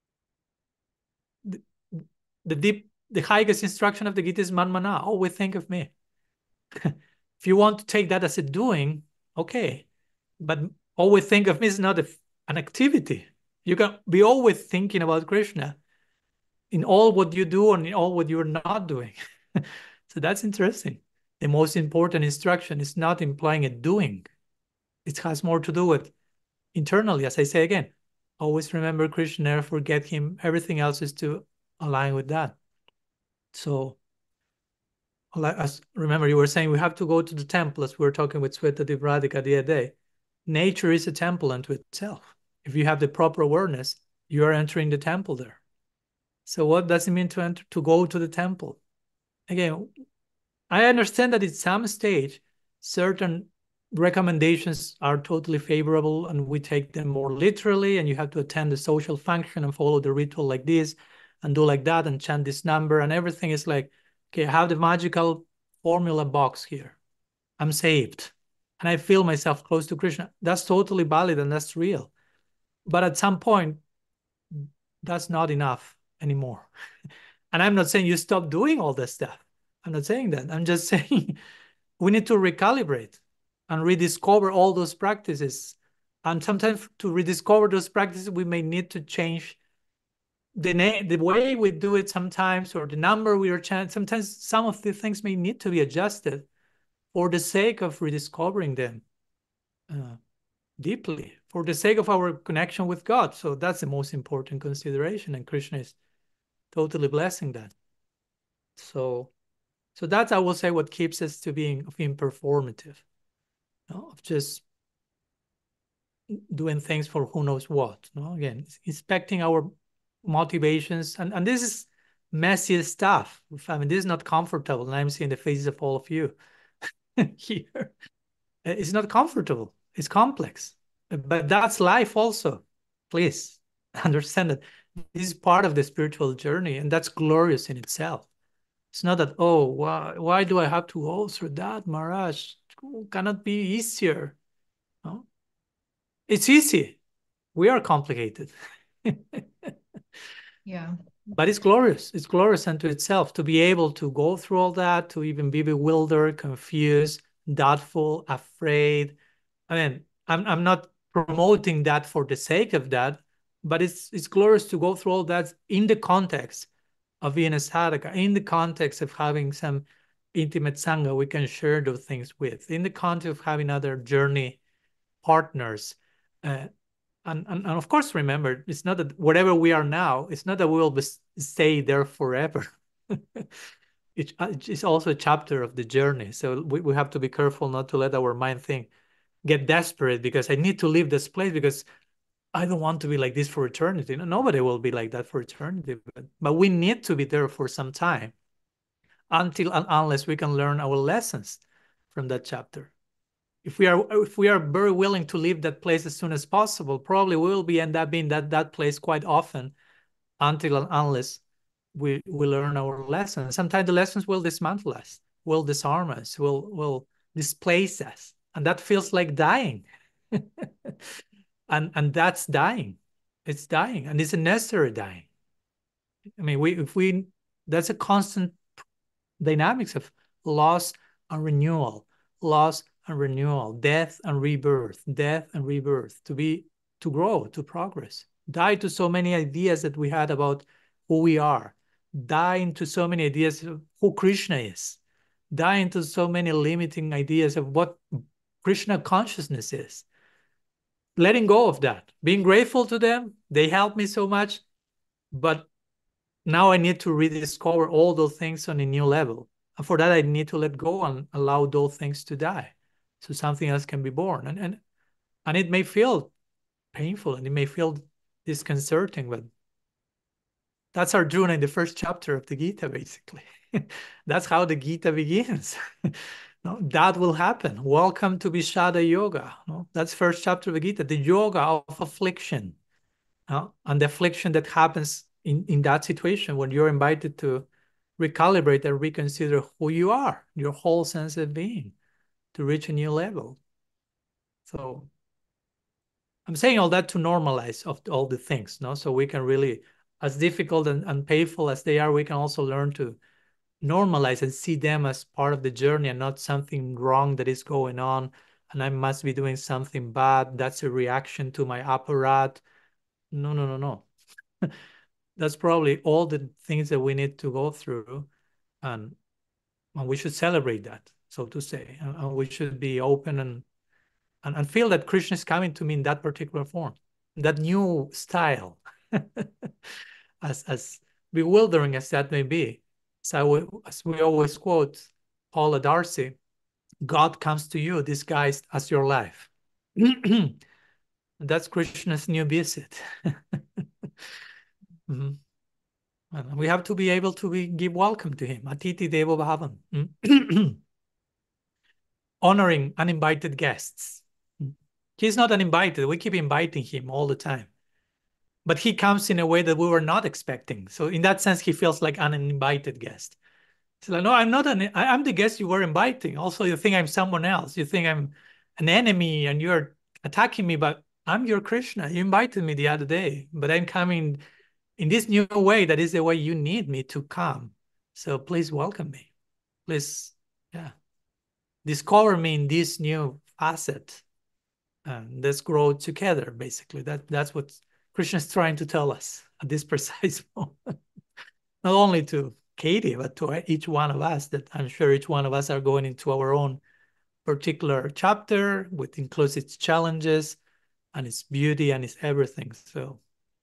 The highest instruction of the Gita is manmana. Always think of me. If you want to take that as a doing, okay. But always think of me is not an activity. You can be always thinking about Krishna in all what you do and in all what you're not doing. So that's interesting. The most important instruction is not implying a doing. It has more to do with internally, as I say again, always remember Krishna, never forget him. Everything else is to align with that. So remember, you were saying we have to go to the temple, as we were talking with Sweta Radhika the other day. Nature is a temple unto itself. If you have the proper awareness, you are entering the temple there. So what does it mean to go to the temple? Again, I understand that at some stage, certain recommendations are totally favorable and we take them more literally, and you have to attend the social function and follow the ritual like this and do like that and chant this number, and everything is like, okay, I have the magical formula box here. I'm saved and I feel myself close to Krishna. That's totally valid and that's real. But at some point, that's not enough anymore. And I'm not saying you stop doing all this stuff. I'm not saying that. I'm just saying we need to recalibrate and rediscover all those practices. And sometimes to rediscover those practices, we may need to change the way we do it sometimes, or the number we are chanting. Sometimes some of the things may need to be adjusted for the sake of rediscovering them deeply, for the sake of our connection with God. So that's the most important consideration, and Krishna is totally blessing that. So that's, I will say, what keeps us to being performative, of just doing things for who knows what. Again, inspecting our motivations, and this is messy stuff. I mean, this is not comfortable, and I'm seeing the faces of all of you here. It's not comfortable. It's complex, but that's life also. Please understand that this is part of the spiritual journey, and that's glorious in itself. It's not that, oh, why do I have to go through that, Maharaj? Cannot be easier. No? It's easy. We are complicated. Yeah. But it's glorious. It's glorious unto itself to be able to go through all that, to even be bewildered, confused, doubtful, afraid. I mean, I'm not promoting that for the sake of that, but it's glorious to go through all that in the context of being a sadhaka, in the context of having some intimate sangha we can share those things with, in the context of having other journey partners. And of course, remember, it's not that whatever we are now, it's not that we will stay there forever. It's also a chapter of the journey. So we have to be careful not to let our mind get desperate because I need to leave this place because I don't want to be like this for eternity. Nobody will be like that for eternity, but we need to be there for some time unless we can learn our lessons from that chapter. If we are very willing to leave that place as soon as possible, probably we will end up being that place quite often unless we learn our lessons. Sometimes the lessons will dismantle us, will disarm us, will displace us. And that feels like dying. and that's dying. It's dying, and it's a necessary dying. I mean, that's a constant dynamics of loss and renewal, loss and renewal, death and rebirth, to grow, to progress. Die to so many ideas that we had about who we are. Die into so many ideas of who Krishna is. Die into so many limiting ideas of what Krishna consciousness is. Letting go of that, being grateful to them. They helped me so much, but now I need to rediscover all those things on a new level. And for that, I need to let go and allow those things to die so something else can be born. And it may feel painful and it may feel disconcerting, but that's Arjuna in the first chapter of the Gita, basically. That's how the Gita begins. No, that will happen. Welcome to Vishada Yoga. No, that's first chapter of the Gita, the yoga of affliction. And the affliction that happens in that situation when you're invited to recalibrate and reconsider who you are, your whole sense of being, to reach a new level. So I'm saying all that to normalize of all the things, no? So we can really, as difficult and painful as they are, we can also learn to normalize and see them as part of the journey and not something wrong that is going on and I must be doing something bad. That's a reaction to my apparat. No. That's probably all the things that we need to go through, and we should celebrate that, so to say, and we should be open and feel that Krishna is coming to me in that particular form, that new style, as bewildering as that may be. So as we always quote Paula Darcy, God comes to you disguised as your life. That's Krishna's new visit. Mm-hmm. And we have to be able to give welcome to him. Atiti Devo Bhavan. honoring uninvited guests. He's not uninvited. We keep inviting him all the time. But he comes in a way that we were not expecting. So in that sense, he feels like an uninvited guest. He's like, no, I'm not I'm the guest you were inviting. Also, you think I'm someone else. You think I'm an enemy and you're attacking me, but I'm your Krishna. You invited me the other day, but I'm coming in this new way. That is the way you need me to come. So please welcome me. Please, yeah, discover me in this new facet. Let's grow together, basically. That's what Krishna is trying to tell us at this precise moment. Not only to Katie, but to each one of us, that I'm sure each one of us are going into our own particular chapter, which includes its challenges and its beauty and its everything. So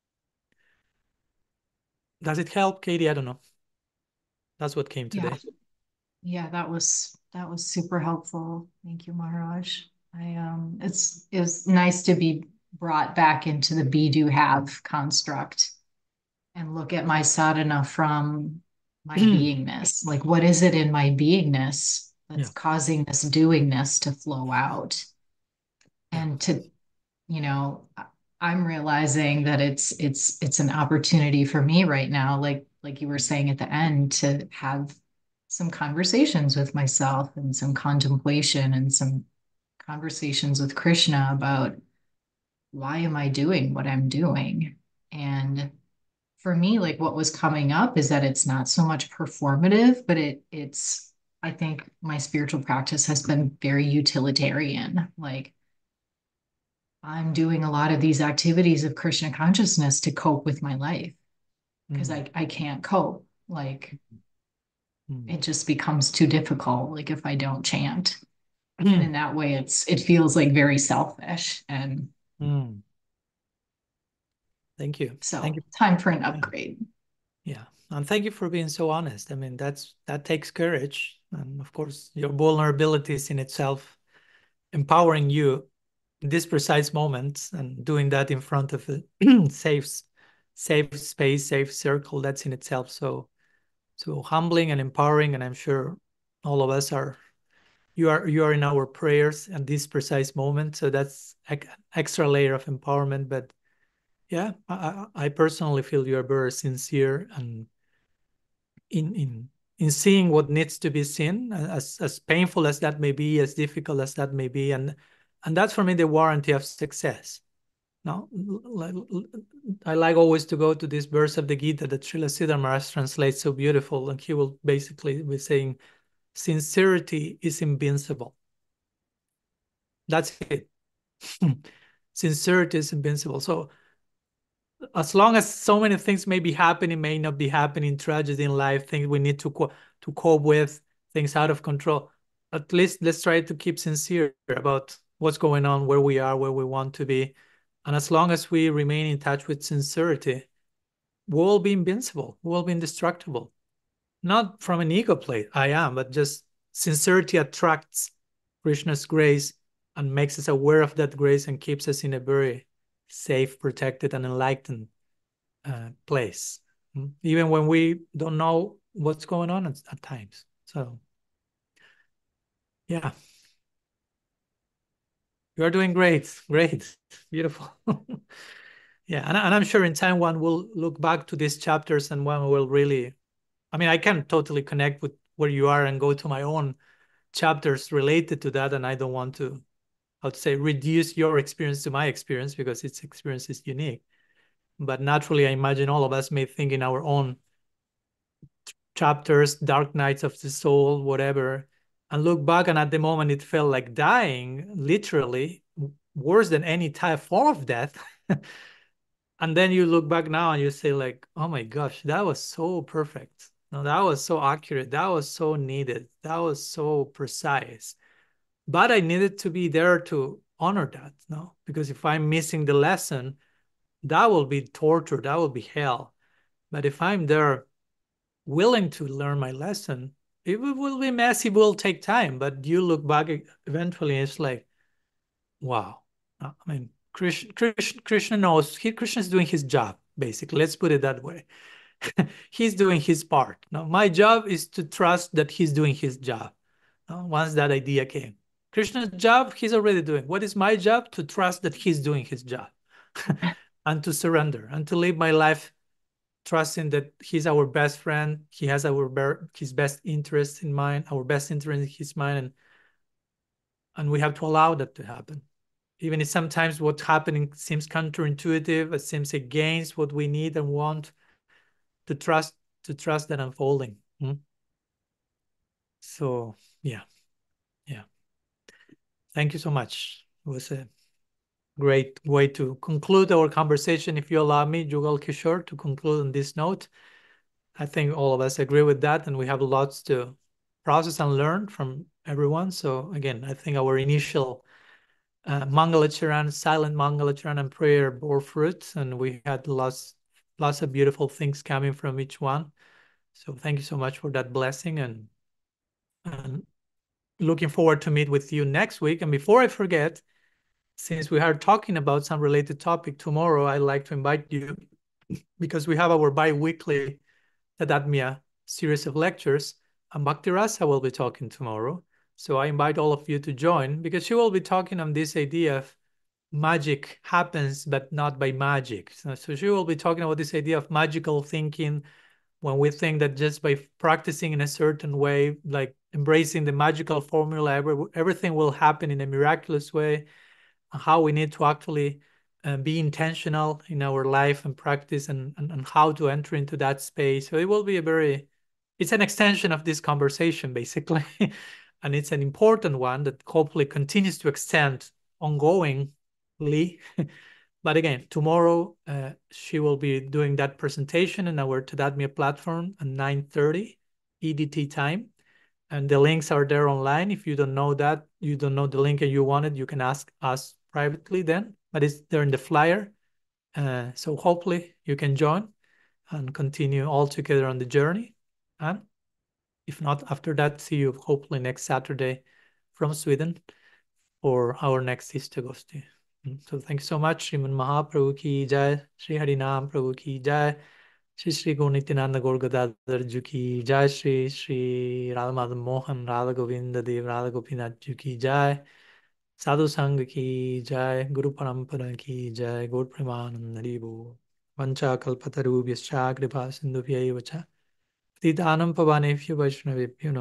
does it help, Katie? I don't know. That's what came today. Yeah, that was super helpful. Thank you, Maharaj. It's nice to be brought back into the be do have construct and look at my sadhana from my beingness. Like, what is it in my beingness that's causing this doingness to flow out? And to, I'm realizing that it's an opportunity for me right now, like you were saying at the end, to have some conversations with myself and some contemplation and some conversations with Krishna about why am I doing what I'm doing? And for me, like what was coming up is that it's not so much performative, but it's I think my spiritual practice has been very utilitarian. Like I'm doing a lot of these activities of Krishna consciousness to cope with my life because I can't cope. Like it just becomes too difficult. Like if I don't chant. And in that way, it feels like very selfish. And thank you. So thank you. Time for an upgrade. Yeah. And thank you for being so honest. I mean, that takes courage. And of course, your vulnerabilities in itself, empowering you in this precise moment and doing that in front of a safe space, safe circle, that's in itself so humbling and empowering. And I'm sure all of us you are in our prayers at this precise moment. So that's an extra layer of empowerment. But yeah, I personally feel you are very sincere and in seeing what needs to be seen, as painful as that may be, as difficult as that may be, and that's for me the warranty of success. Now, I like always to go to this verse of the Gita that Srila Siddhar Maharaj translates so beautiful, and he will basically be saying, sincerity is invincible. That's it. Sincerity is invincible. So as long as so many things may be happening, may not be happening, tragedy in life, things we need to cope with, things out of control, at least let's try to keep sincere about what's going on, where we are, where we want to be. And as long as we remain in touch with sincerity, we'll be invincible, we'll be indestructible. Not from an ego plate, I am, but just sincerity attracts Krishna's grace and makes us aware of that grace and keeps us in a very safe, protected, and enlightened place, even when we don't know what's going on at times. So, yeah. You are doing great, beautiful. Yeah, and I'm sure in time one will look back to these chapters and one will really, I mean, I can totally connect with where you are and go to my own chapters related to that, and I don't want to, how to say, reduce your experience to my experience because its experience is unique. But naturally, I imagine all of us may think in our own chapters, dark nights of the soul, whatever, and look back, and at the moment it felt like dying, literally, worse than any type form of death. And then you look back now and you say like, oh my gosh, that was so perfect. No, that was so accurate. That was so needed. That was so precise. But I needed to be there to honor that, no? Because if I'm missing the lesson, that will be torture. That will be hell. But if I'm there willing to learn my lesson, it will be messy, it will take time. But you look back eventually, it's like, wow. I mean, Krishna knows, Krishna is doing his job, basically. Let's put it that way. He's doing his part. Now, my job is to trust that he's doing his job. Once that idea came, Krishna's job, he's already doing. What is my job? To trust that he's doing his job and to surrender and to live my life trusting that he's our best friend. He has his best interest in mind, our best interest in his mind. And we have to allow that to happen. Even if sometimes what's happening seems counterintuitive, it seems against what we need and want, to trust that unfolding. So yeah. Thank you so much. It was a great way to conclude our conversation. If you allow me, Jugal Kishore, to conclude on this note. I think all of us agree with that, and we have lots to process and learn from everyone. So again, I think our initial Mangalacharan, silent Mangalacharan and prayer bore fruit, and we had lots of beautiful things coming from each one. So thank you so much for that blessing, and looking forward to meet with you next week. And before I forget, since we are talking about some related topic tomorrow, I'd like to invite you, because we have our bi-weekly Tadatmya series of lectures, and Bhakti Rasa will be talking tomorrow. So I invite all of you to join, because she will be talking on this idea of magic happens, but not by magic. So she will be talking about this idea of magical thinking, when we think that just by practicing in a certain way, like embracing the magical formula, everything will happen in a miraculous way, how we need to actually be intentional in our life and practice, and how to enter into that space. So it will be it's an extension of this conversation, basically. And it's an important one that hopefully continues to extend ongoingly. But again, tomorrow she will be doing that presentation in our Tadatmya platform at 9:30 EDT time. And the links are there online. If you don't know that, you don't know the link and you want it, you can ask us privately then, but it's there in the flyer. So hopefully you can join and continue all together on the journey. And if not, after that, see you hopefully next Saturday from Sweden for our next Istagosti. So thank you so much. Sriman Mahaprabhu ki jai, Sri Harinam Prabhu ki jai, Shri Gaur Nityananda Gaur Gadadhar Ji ki jai, Shri Radha Madan Mohan Radha Govinda Dev Radha Gopinath Ji ki jai, Sadhu Sangh ki jai, Guru Parampara ki jai, Gaur Premanand Hari Bol. Vancha kalpatarubhyascha kripa sindhubhyaiva cha Titanam pavanebhyo vaishnavebhyo namo